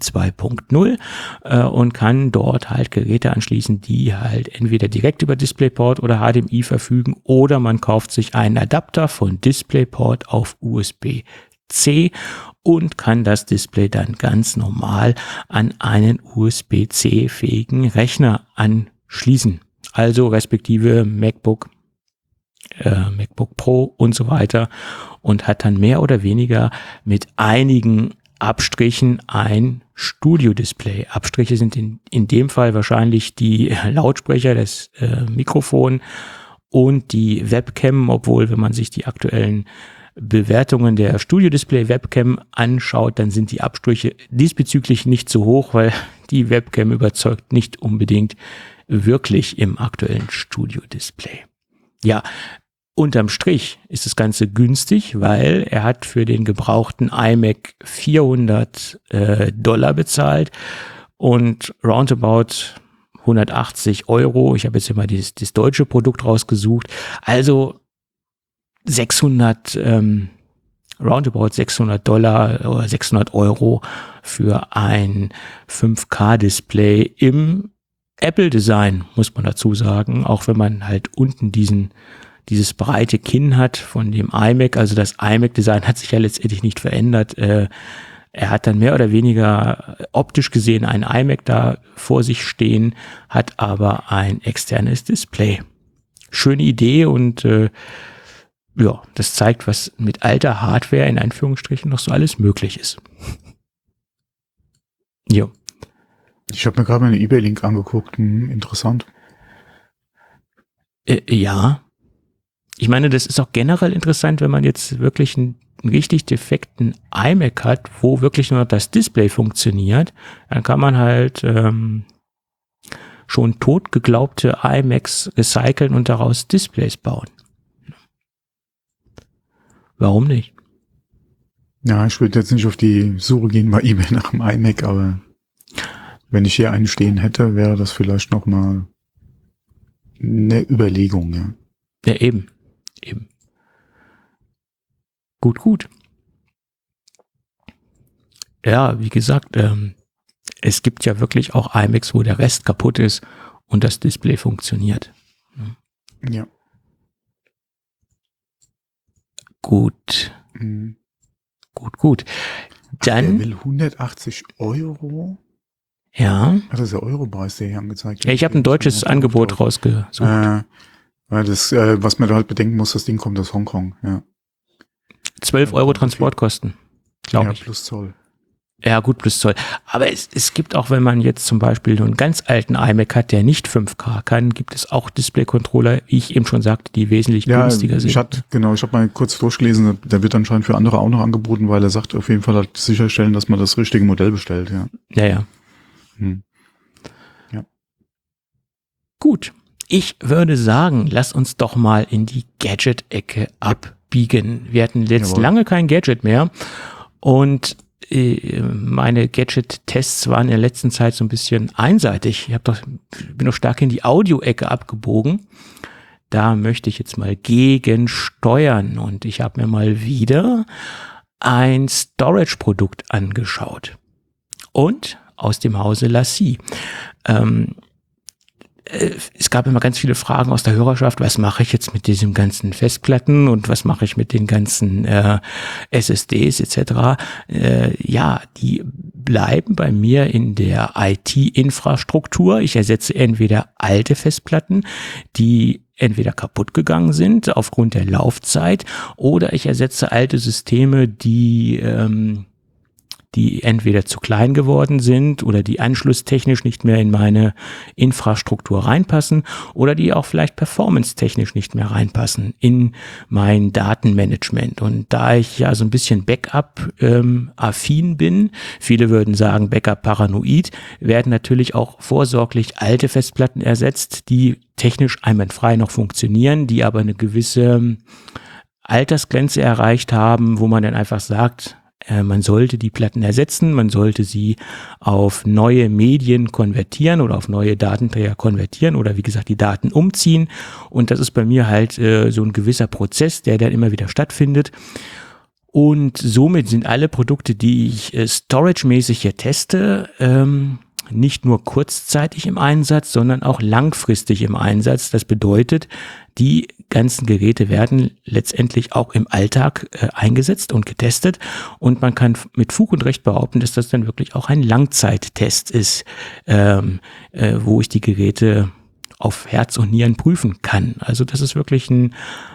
Speaker 3: 2.0 und kann dort halt Geräte anschließen, die halt entweder direkt über DisplayPort oder HDMI verfügen oder man kauft sich einen Adapter von DisplayPort auf USB-C und kann das Display dann ganz normal an einen USB-C-fähigen Rechner anschließen. Also respektive MacBook Pro und so weiter und hat dann mehr oder weniger mit einigen Abstrichen ein Studio-Display. Abstriche sind in dem Fall wahrscheinlich die Lautsprecher, das Mikrofon und die Webcam, obwohl, wenn man sich die aktuellen Bewertungen der Studio-Display-Webcam anschaut, dann sind die Abstriche diesbezüglich nicht so hoch, weil die Webcam überzeugt nicht unbedingt wirklich im aktuellen Studio-Display. Ja, Unterm Strich ist das Ganze günstig, weil er hat für den gebrauchten iMac $400 bezahlt und roundabout 180 €. Ich habe jetzt hier mal das deutsche Produkt rausgesucht. Also roundabout $600 oder 600 € für ein 5K-Display im Apple-Design, muss man dazu sagen. Auch wenn man halt unten dieses breite Kinn hat von dem iMac. Also das iMac-Design hat sich ja letztendlich nicht verändert. Er hat dann mehr oder weniger optisch gesehen ein iMac da vor sich stehen, hat aber ein externes Display. Schöne Idee und ja, das zeigt, was mit alter Hardware in Anführungsstrichen noch so alles möglich ist. Jo.
Speaker 2: Ich habe mir gerade mal einen eBay-Link angeguckt. Interessant.
Speaker 3: Ja. Ich meine, das ist auch generell interessant, wenn man jetzt wirklich einen richtig defekten iMac hat, wo wirklich nur das Display funktioniert, dann kann man halt schon totgeglaubte iMacs recyceln und daraus Displays bauen. Warum nicht?
Speaker 2: Ja, ich würde jetzt nicht auf die Suche gehen bei eBay nach dem iMac, aber wenn ich hier einen stehen hätte, wäre das vielleicht noch mal eine Überlegung, ja.
Speaker 3: Ja, eben. Gut. Ja, wie gesagt, es gibt ja wirklich auch iMacs, wo der Rest kaputt ist und das Display funktioniert.
Speaker 2: Ja.
Speaker 3: Gut. Gut. Dann.
Speaker 2: Der will 180 €?
Speaker 3: Ja.
Speaker 2: Ach, das ist der Europreis, der hier angezeigt wird.
Speaker 3: Ja, ich habe ein deutsches Angebot rausgesucht.
Speaker 2: Weil das, was man da halt bedenken muss, das Ding kommt aus Hongkong, ja.
Speaker 3: 12 € Transportkosten, glaube ich.
Speaker 2: Ja, plus Zoll.
Speaker 3: Ja, gut, plus Zoll. Aber es gibt auch, wenn man jetzt zum Beispiel nur einen ganz alten iMac hat, der nicht 5K kann, gibt es auch Display-Controller, wie ich eben schon sagte, die wesentlich günstiger sind.
Speaker 2: Ich habe mal kurz durchgelesen, der wird anscheinend für andere auch noch angeboten, weil er sagt, auf jeden Fall halt sicherstellen, dass man das richtige Modell bestellt, ja.
Speaker 3: Ja.
Speaker 2: Ja.
Speaker 3: Gut. Ich würde sagen, lass uns doch mal in die Gadget-Ecke abbiegen. Wir hatten jetzt lange kein Gadget mehr und meine Gadget-Tests waren in der letzten Zeit so ein bisschen einseitig. Ich bin doch stark in die Audio-Ecke abgebogen. Da möchte ich jetzt mal gegensteuern und ich habe mir mal wieder ein Storage-Produkt angeschaut und aus dem Hause LaCie. Es gab immer ganz viele Fragen aus der Hörerschaft, was mache ich jetzt mit diesen ganzen Festplatten und was mache ich mit den ganzen SSDs etc. Ja, die bleiben bei mir in der IT-Infrastruktur. Ich ersetze entweder alte Festplatten, die entweder kaputt gegangen sind aufgrund der Laufzeit, oder ich ersetze alte Systeme, die entweder zu klein geworden sind oder die anschlusstechnisch nicht mehr in meine Infrastruktur reinpassen oder die auch vielleicht performance-technisch nicht mehr reinpassen in mein Datenmanagement. Und da ich ja so ein bisschen Backup-affin bin, viele würden sagen Backup-paranoid, werden natürlich auch vorsorglich alte Festplatten ersetzt, die technisch einwandfrei noch funktionieren, die aber eine gewisse Altersgrenze erreicht haben, wo man dann einfach sagt, man sollte die Platten ersetzen, man sollte sie auf neue Medien konvertieren oder auf neue Datenträger konvertieren oder wie gesagt die Daten umziehen. Und das ist bei mir halt so ein gewisser Prozess, der dann immer wieder stattfindet. Und somit sind alle Produkte, die ich storage-mäßig hier teste, nicht nur kurzzeitig im Einsatz, sondern auch langfristig im Einsatz. Das bedeutet, die ganzen Geräte werden letztendlich auch im Alltag eingesetzt und getestet und man kann mit Fug und Recht behaupten, dass das dann wirklich auch ein Langzeittest ist, wo ich die Geräte auf Herz und Nieren prüfen kann. Also das ist wirklich ein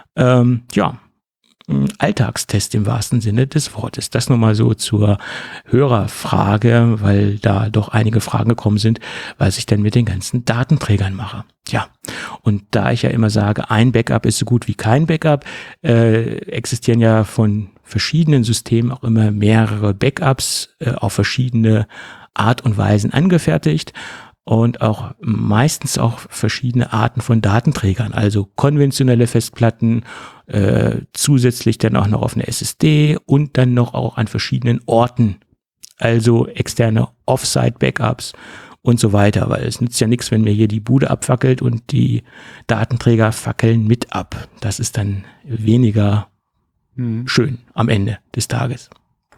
Speaker 3: Alltagstest im wahrsten Sinne des Wortes. Das nur mal so zur Hörerfrage, weil da doch einige Fragen gekommen sind, was ich denn mit den ganzen Datenträgern mache. Ja, und da ich ja immer sage, ein Backup ist so gut wie kein Backup, existieren ja von verschiedenen Systemen auch immer mehrere Backups auf verschiedene Art und Weisen angefertigt. und auch meistens auch verschiedene Arten von Datenträgern, also konventionelle Festplatten, zusätzlich dann auch noch auf eine SSD und dann noch auch an verschiedenen Orten, also externe Offsite-Backups und so weiter, weil es nützt ja nichts, wenn mir hier die Bude abfackelt und die Datenträger fackeln mit ab. Das ist dann weniger schön am Ende des Tages.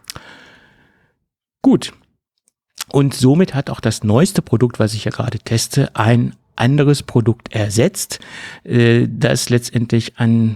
Speaker 3: Gut. Und somit hat auch das neueste Produkt, was ich ja gerade teste, ein anderes Produkt ersetzt, das letztendlich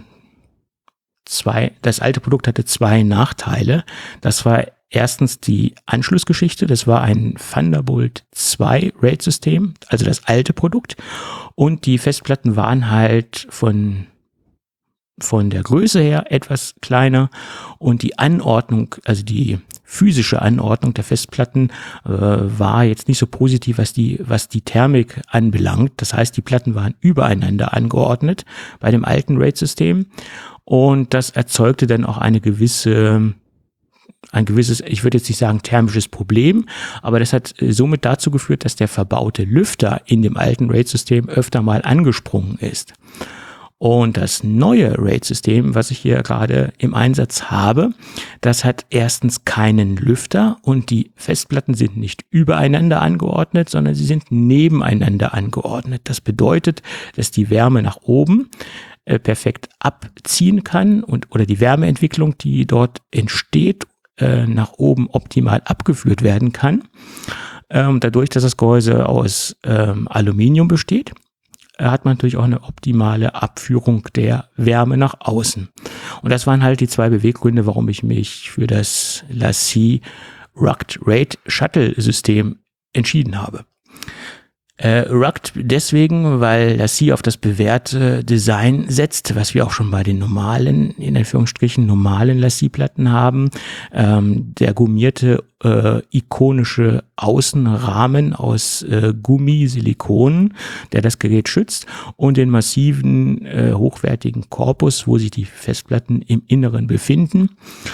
Speaker 3: das alte Produkt hatte zwei Nachteile. Das war erstens die Anschlussgeschichte, das war ein Thunderbolt 2 RAID-System, also das alte Produkt. Und die Festplatten waren halt von der Größe her etwas kleiner und die Anordnung, also die physische Anordnung der Festplatten war jetzt nicht so positiv, was die Thermik anbelangt. Das heißt, die Platten waren übereinander angeordnet bei dem alten RAID-System und das erzeugte dann auch ein gewisses, ich würde jetzt nicht sagen thermisches Problem, aber das hat somit dazu geführt, dass der verbaute Lüfter in dem alten RAID-System öfter mal angesprungen ist. Und das neue RAID-System, was ich hier gerade im Einsatz habe, das hat erstens keinen Lüfter und die Festplatten sind nicht übereinander angeordnet, sondern sie sind nebeneinander angeordnet. Das bedeutet, dass die Wärme nach oben perfekt abziehen kann oder die Wärmeentwicklung, die dort entsteht, nach oben optimal abgeführt werden kann. Dadurch, dass das Gehäuse aus Aluminium besteht, hat man natürlich auch eine optimale Abführung der Wärme nach außen. Und das waren halt die zwei Beweggründe, warum ich mich für das LaCie Rugged RAID Shuttle System entschieden habe. Rugged deswegen, weil LaCie auf das bewährte Design setzt, was wir auch schon bei den normalen, in Anführungsstrichen normalen LaCie-Platten haben. Der gummierte, ikonische Außenrahmen aus Gummi, Silikon, der das Gerät schützt und den massiven, hochwertigen Korpus, wo sich die Festplatten im Inneren befinden.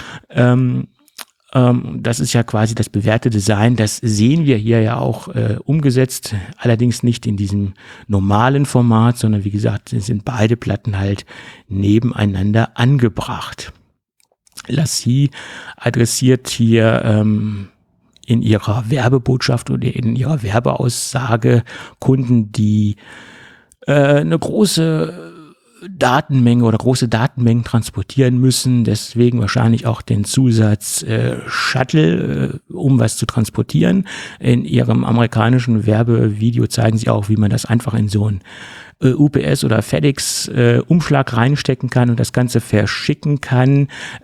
Speaker 3: Das ist ja quasi das bewährte Design, das sehen wir hier ja auch umgesetzt, allerdings nicht in diesem normalen Format, sondern wie gesagt, sind beide Platten halt nebeneinander angebracht. LaCie adressiert hier in ihrer Werbebotschaft oder in ihrer Werbeaussage Kunden, die eine große Datenmenge oder große Datenmengen transportieren müssen, deswegen wahrscheinlich auch den Zusatz Shuttle, um was zu transportieren. In ihrem amerikanischen Werbevideo zeigen sie auch, wie man das einfach in so ein UPS oder FedEx Umschlag reinstecken kann und das Ganze verschicken kann.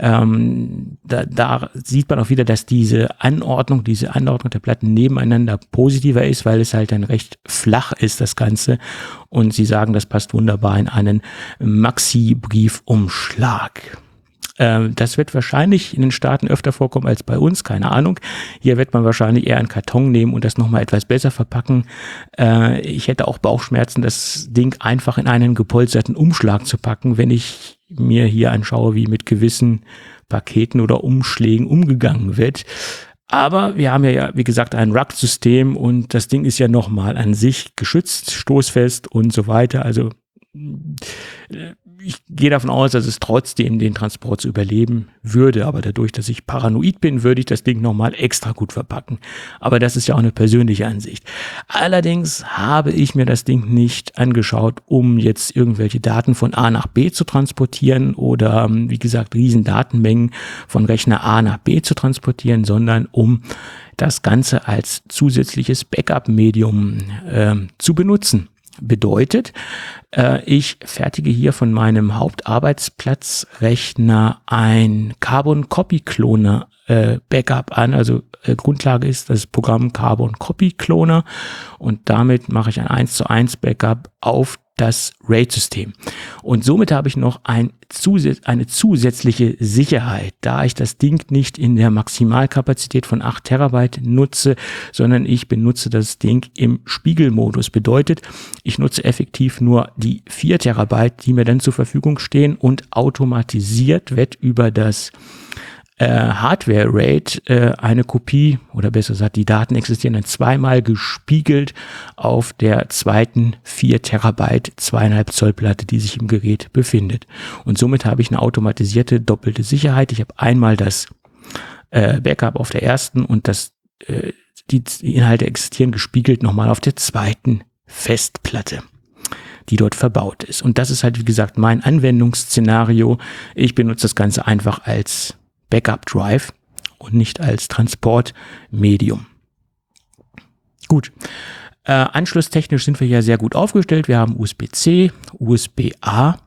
Speaker 3: Da sieht man auch wieder, dass diese Anordnung der Platten nebeneinander positiver ist, weil es halt dann recht flach ist, das Ganze. Und sie sagen, das passt wunderbar in einen Maxi-Briefumschlag. Das wird wahrscheinlich in den Staaten öfter vorkommen als bei uns, keine Ahnung. Hier wird man wahrscheinlich eher einen Karton nehmen und das nochmal etwas besser verpacken. Ich hätte auch Bauchschmerzen, das Ding einfach in einen gepolsterten Umschlag zu packen, wenn ich mir hier anschaue, wie mit gewissen Paketen oder Umschlägen umgegangen wird. Aber wir haben ja, wie gesagt, ein Rugged-System und das Ding ist ja nochmal an sich geschützt, stoßfest und so weiter. Also ich gehe davon aus, dass es trotzdem den Transport zu überleben würde, aber dadurch, dass ich paranoid bin, würde ich das Ding nochmal extra gut verpacken. Aber das ist ja auch eine persönliche Ansicht. Allerdings habe ich mir das Ding nicht angeschaut, um jetzt irgendwelche Daten von A nach B zu transportieren oder, wie gesagt, riesen Datenmengen von Rechner A nach B zu transportieren, sondern um das Ganze als zusätzliches Backup-Medium zu benutzen. Bedeutet, ich fertige hier von meinem Hauptarbeitsplatzrechner ein Carbon Copy Cloner Backup an. Also Grundlage ist das Programm Carbon Copy Cloner und damit mache ich ein 1:1 Backup auf das RAID-System. Und somit habe ich noch eine zusätzliche Sicherheit, da ich das Ding nicht in der Maximalkapazität von 8 Terabyte nutze, sondern ich benutze das Ding im Spiegelmodus. Bedeutet, ich nutze effektiv nur die 4 Terabyte, die mir dann zur Verfügung stehen und automatisiert wird über das Hardware-RAID eine Kopie, oder besser gesagt, die Daten existieren dann zweimal gespiegelt auf der zweiten 4 Terabyte 2,5 Zoll Platte, die sich im Gerät befindet. Und somit habe ich eine automatisierte doppelte Sicherheit. Ich habe einmal das Backup auf der ersten und die Inhalte existieren gespiegelt nochmal auf der zweiten Festplatte, die dort verbaut ist. Und das ist halt, wie gesagt, mein Anwendungsszenario. Ich benutze das Ganze einfach als Backup-Drive und nicht als Transportmedium. Gut. Anschlusstechnisch sind wir ja sehr gut aufgestellt. Wir haben USB-C, USB-A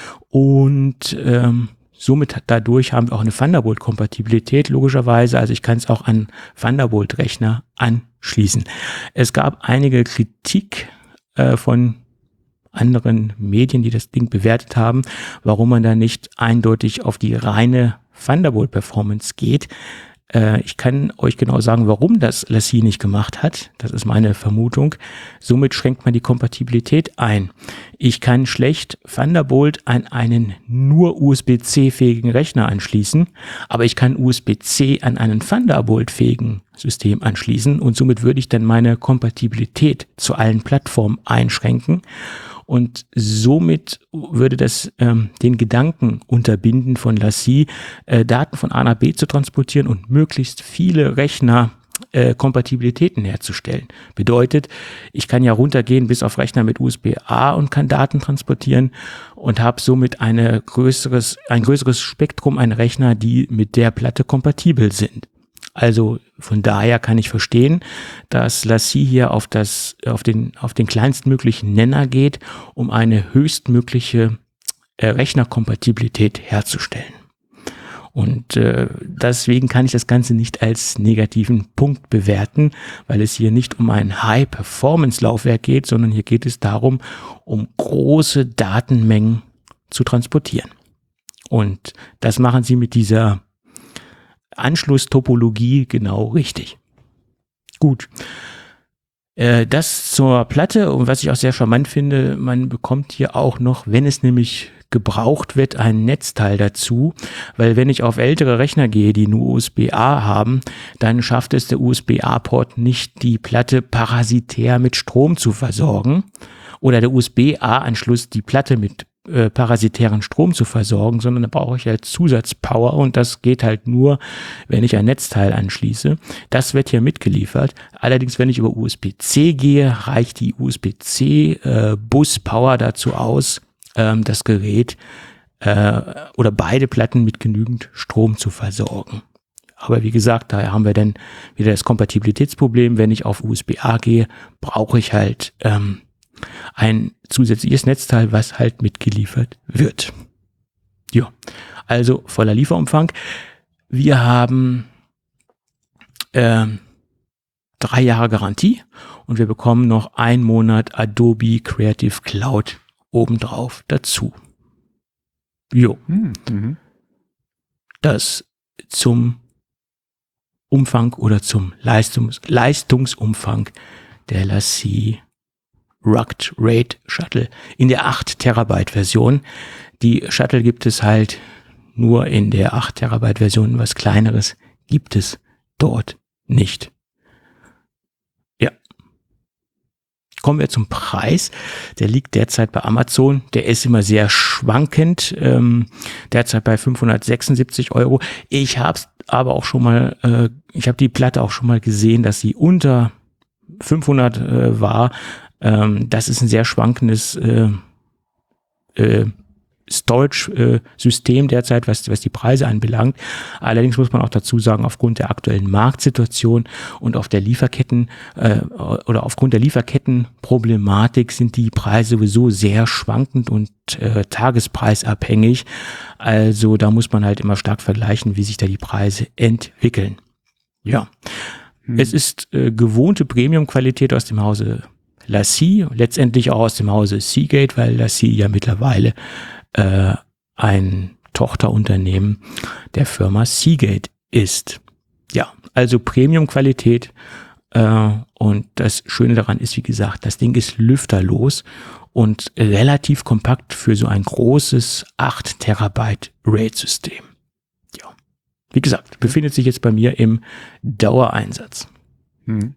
Speaker 3: und somit dadurch haben wir auch eine Thunderbolt-Kompatibilität, logischerweise. Also ich kann es auch an Thunderbolt-Rechner anschließen. Es gab einige Kritik von anderen Medien, die das Ding bewertet haben, warum man da nicht eindeutig auf die reine Thunderbolt-Performance geht. Ich kann euch genau sagen, warum das LaCie nicht gemacht hat. Das ist meine Vermutung. Somit schränkt man die Kompatibilität ein. Ich kann schlecht Thunderbolt an einen nur USB-C-fähigen Rechner anschließen, aber ich kann USB-C an einen Thunderbolt-fähigen System anschließen und somit würde ich dann meine Kompatibilität zu allen Plattformen einschränken. Und somit würde das den Gedanken unterbinden von LaCie, Daten von A nach B zu transportieren und möglichst viele Rechner Kompatibilitäten herzustellen. Bedeutet, ich kann ja runtergehen bis auf Rechner mit USB-A und kann Daten transportieren und habe somit ein größeres Spektrum an Rechner, die mit der Platte kompatibel sind. Also von daher kann ich verstehen, dass LaCie hier auf den kleinstmöglichen Nenner geht, um eine höchstmögliche Rechnerkompatibilität herzustellen. Und deswegen kann ich das Ganze nicht als negativen Punkt bewerten, weil es hier nicht um ein High-Performance-Laufwerk geht, sondern hier geht es darum, um große Datenmengen zu transportieren. Und das machen sie mit dieser Anschlusstopologie genau richtig. Gut. Das zur Platte, und was ich auch sehr charmant finde, man bekommt hier auch noch, wenn es nämlich gebraucht wird, ein Netzteil dazu, weil wenn ich auf ältere Rechner gehe, die nur USB-A haben, dann schafft es der USB-A-Port nicht, die Platte parasitär mit Strom zu versorgen oder der USB-A-Anschluss die Platte mit parasitären Strom zu versorgen, sondern da brauche ich halt Zusatzpower und das geht halt nur, wenn ich ein Netzteil anschließe. Das wird hier mitgeliefert. Allerdings, wenn ich über USB-C gehe, reicht die USB-C Bus-Power dazu aus, das Gerät oder beide Platten mit genügend Strom zu versorgen. Aber wie gesagt, daher haben wir dann wieder das Kompatibilitätsproblem. Wenn ich auf USB-A gehe, brauche ich halt ein zusätzliches Netzteil, was halt mitgeliefert wird. Ja, also voller Lieferumfang. Wir haben 3 Jahre Garantie und wir bekommen noch 1 Monat Adobe Creative Cloud obendrauf dazu. Jo. Das zum Umfang oder zum Leistungsumfang der LaCie Rugged RAID Shuttle in der 8 Terabyte Version. Die Shuttle gibt es halt nur in der 8 Terabyte Version. Was Kleineres gibt es dort nicht. Ja. Kommen wir zum Preis. Der liegt derzeit bei Amazon. Der ist immer sehr schwankend. Derzeit bei 576 €. Ich habe aber auch schon mal, ich habe die Platte auch schon mal gesehen, dass sie unter 500 war. Das ist ein sehr schwankendes Storage-System derzeit, was die Preise anbelangt. Allerdings muss man auch dazu sagen, aufgrund der aktuellen Marktsituation und auf der Lieferketten oder aufgrund der Lieferkettenproblematik sind die Preise sowieso sehr schwankend und tagespreisabhängig. Also da muss man halt immer stark vergleichen, wie sich da die Preise entwickeln. Ja, es ist gewohnte Premium-Qualität aus dem Hause LaCie, letztendlich auch aus dem Hause Seagate, weil LaCie ja mittlerweile ein Tochterunternehmen der Firma Seagate ist. Ja, also Premium-Qualität und das Schöne daran ist, wie gesagt, das Ding ist lüfterlos und relativ kompakt für so ein großes 8 Terabyte RAID-System. Ja, Wie gesagt, befindet sich jetzt bei mir im Dauereinsatz.
Speaker 2: Mhm.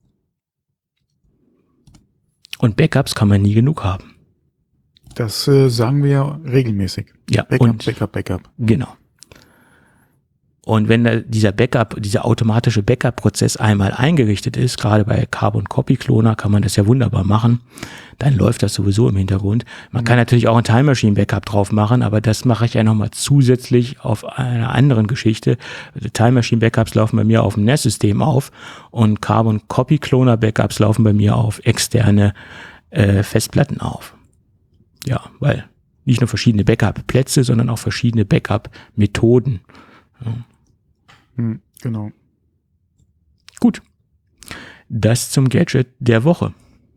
Speaker 3: Und Backups kann man nie genug haben.
Speaker 2: Das sagen wir ja regelmäßig.
Speaker 3: Ja,
Speaker 2: Backup.
Speaker 3: Genau. Und wenn da dieser automatische Backup-Prozess einmal eingerichtet ist, gerade bei Carbon Copy Cloner kann man das ja wunderbar machen, dann läuft das sowieso im Hintergrund. Man kann natürlich auch ein Time Machine Backup drauf machen, aber das mache ich ja nochmal zusätzlich auf einer anderen Geschichte. Time Machine Backups laufen bei mir auf dem NAS-System auf und Carbon Copy Cloner Backups laufen bei mir auf externe Festplatten auf. Ja, weil nicht nur verschiedene Backup-Plätze, sondern auch verschiedene Backup-Methoden. Ja.
Speaker 2: Genau.
Speaker 3: Gut. Das zum Gadget der Woche.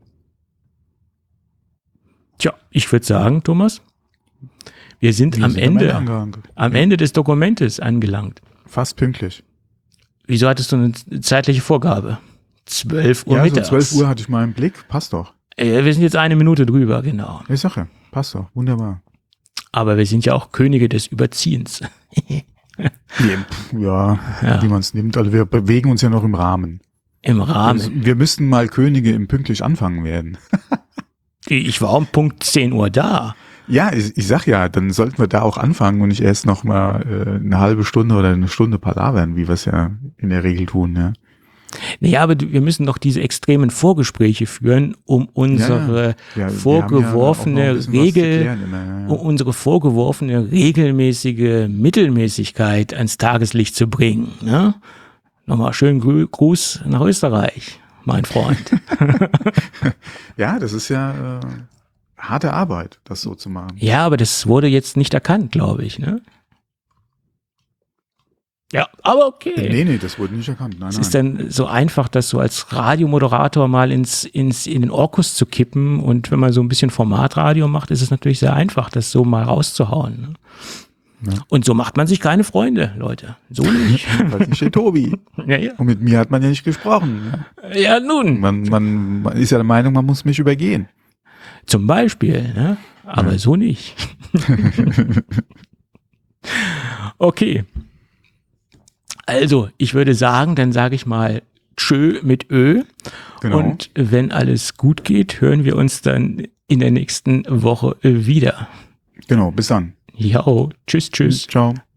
Speaker 3: Tja, ich würde sagen, Thomas, wir sind am Ende des Dokumentes angelangt.
Speaker 2: Fast pünktlich.
Speaker 3: Wieso hattest du eine zeitliche Vorgabe? 12 Uhr mittags.
Speaker 2: So 12 Uhr hatte ich mal im Blick. Passt doch.
Speaker 3: Wir sind jetzt 1 Minute drüber, genau.
Speaker 2: Ich sage, passt doch. Wunderbar.
Speaker 3: Aber wir sind ja auch Könige des Überziehens.
Speaker 2: Ja, wie man es nimmt. Also wir bewegen uns ja noch im Rahmen.
Speaker 3: Im Rahmen.
Speaker 2: Also wir müssten mal Könige im pünktlich anfangen werden.
Speaker 3: Ich war um Punkt 10 Uhr da.
Speaker 2: Ja, ich sag ja, dann sollten wir da auch anfangen und nicht erst noch mal eine halbe Stunde oder eine Stunde palavern, wie wir es ja in der Regel tun, ja.
Speaker 3: Naja, aber wir müssen doch diese extremen Vorgespräche führen, um unsere vorgeworfene unsere vorgeworfene regelmäßige Mittelmäßigkeit ans Tageslicht zu bringen. Ne? Nochmal schönen Gruß nach Österreich, mein Freund.
Speaker 2: Ja, das ist ja harte Arbeit, das so zu machen.
Speaker 3: Ja, aber das wurde jetzt nicht erkannt, glaube ich, ne? Ja, aber okay.
Speaker 2: Nee, das wurde nicht erkannt. Nein,
Speaker 3: es ist dann so einfach, das so als Radiomoderator mal in den Orkus zu kippen. Und wenn man so ein bisschen Formatradio macht, ist es natürlich sehr einfach, das so mal rauszuhauen. Ne? Ja. Und so macht man sich keine Freunde, Leute. So nicht.
Speaker 2: Das ist der Tobi.
Speaker 3: Ja.
Speaker 2: Und mit mir hat man ja nicht gesprochen.
Speaker 3: Ja, nun.
Speaker 2: Man ist ja der Meinung, man muss mich übergehen.
Speaker 3: Zum Beispiel, ne? Aber so nicht. Okay. Also, ich würde sagen, dann sage ich mal Tschö mit Ö.
Speaker 2: Genau.
Speaker 3: Und wenn alles gut geht, hören wir uns dann in der nächsten Woche wieder.
Speaker 2: Genau, bis dann.
Speaker 3: Jo, tschüss.
Speaker 2: Ciao.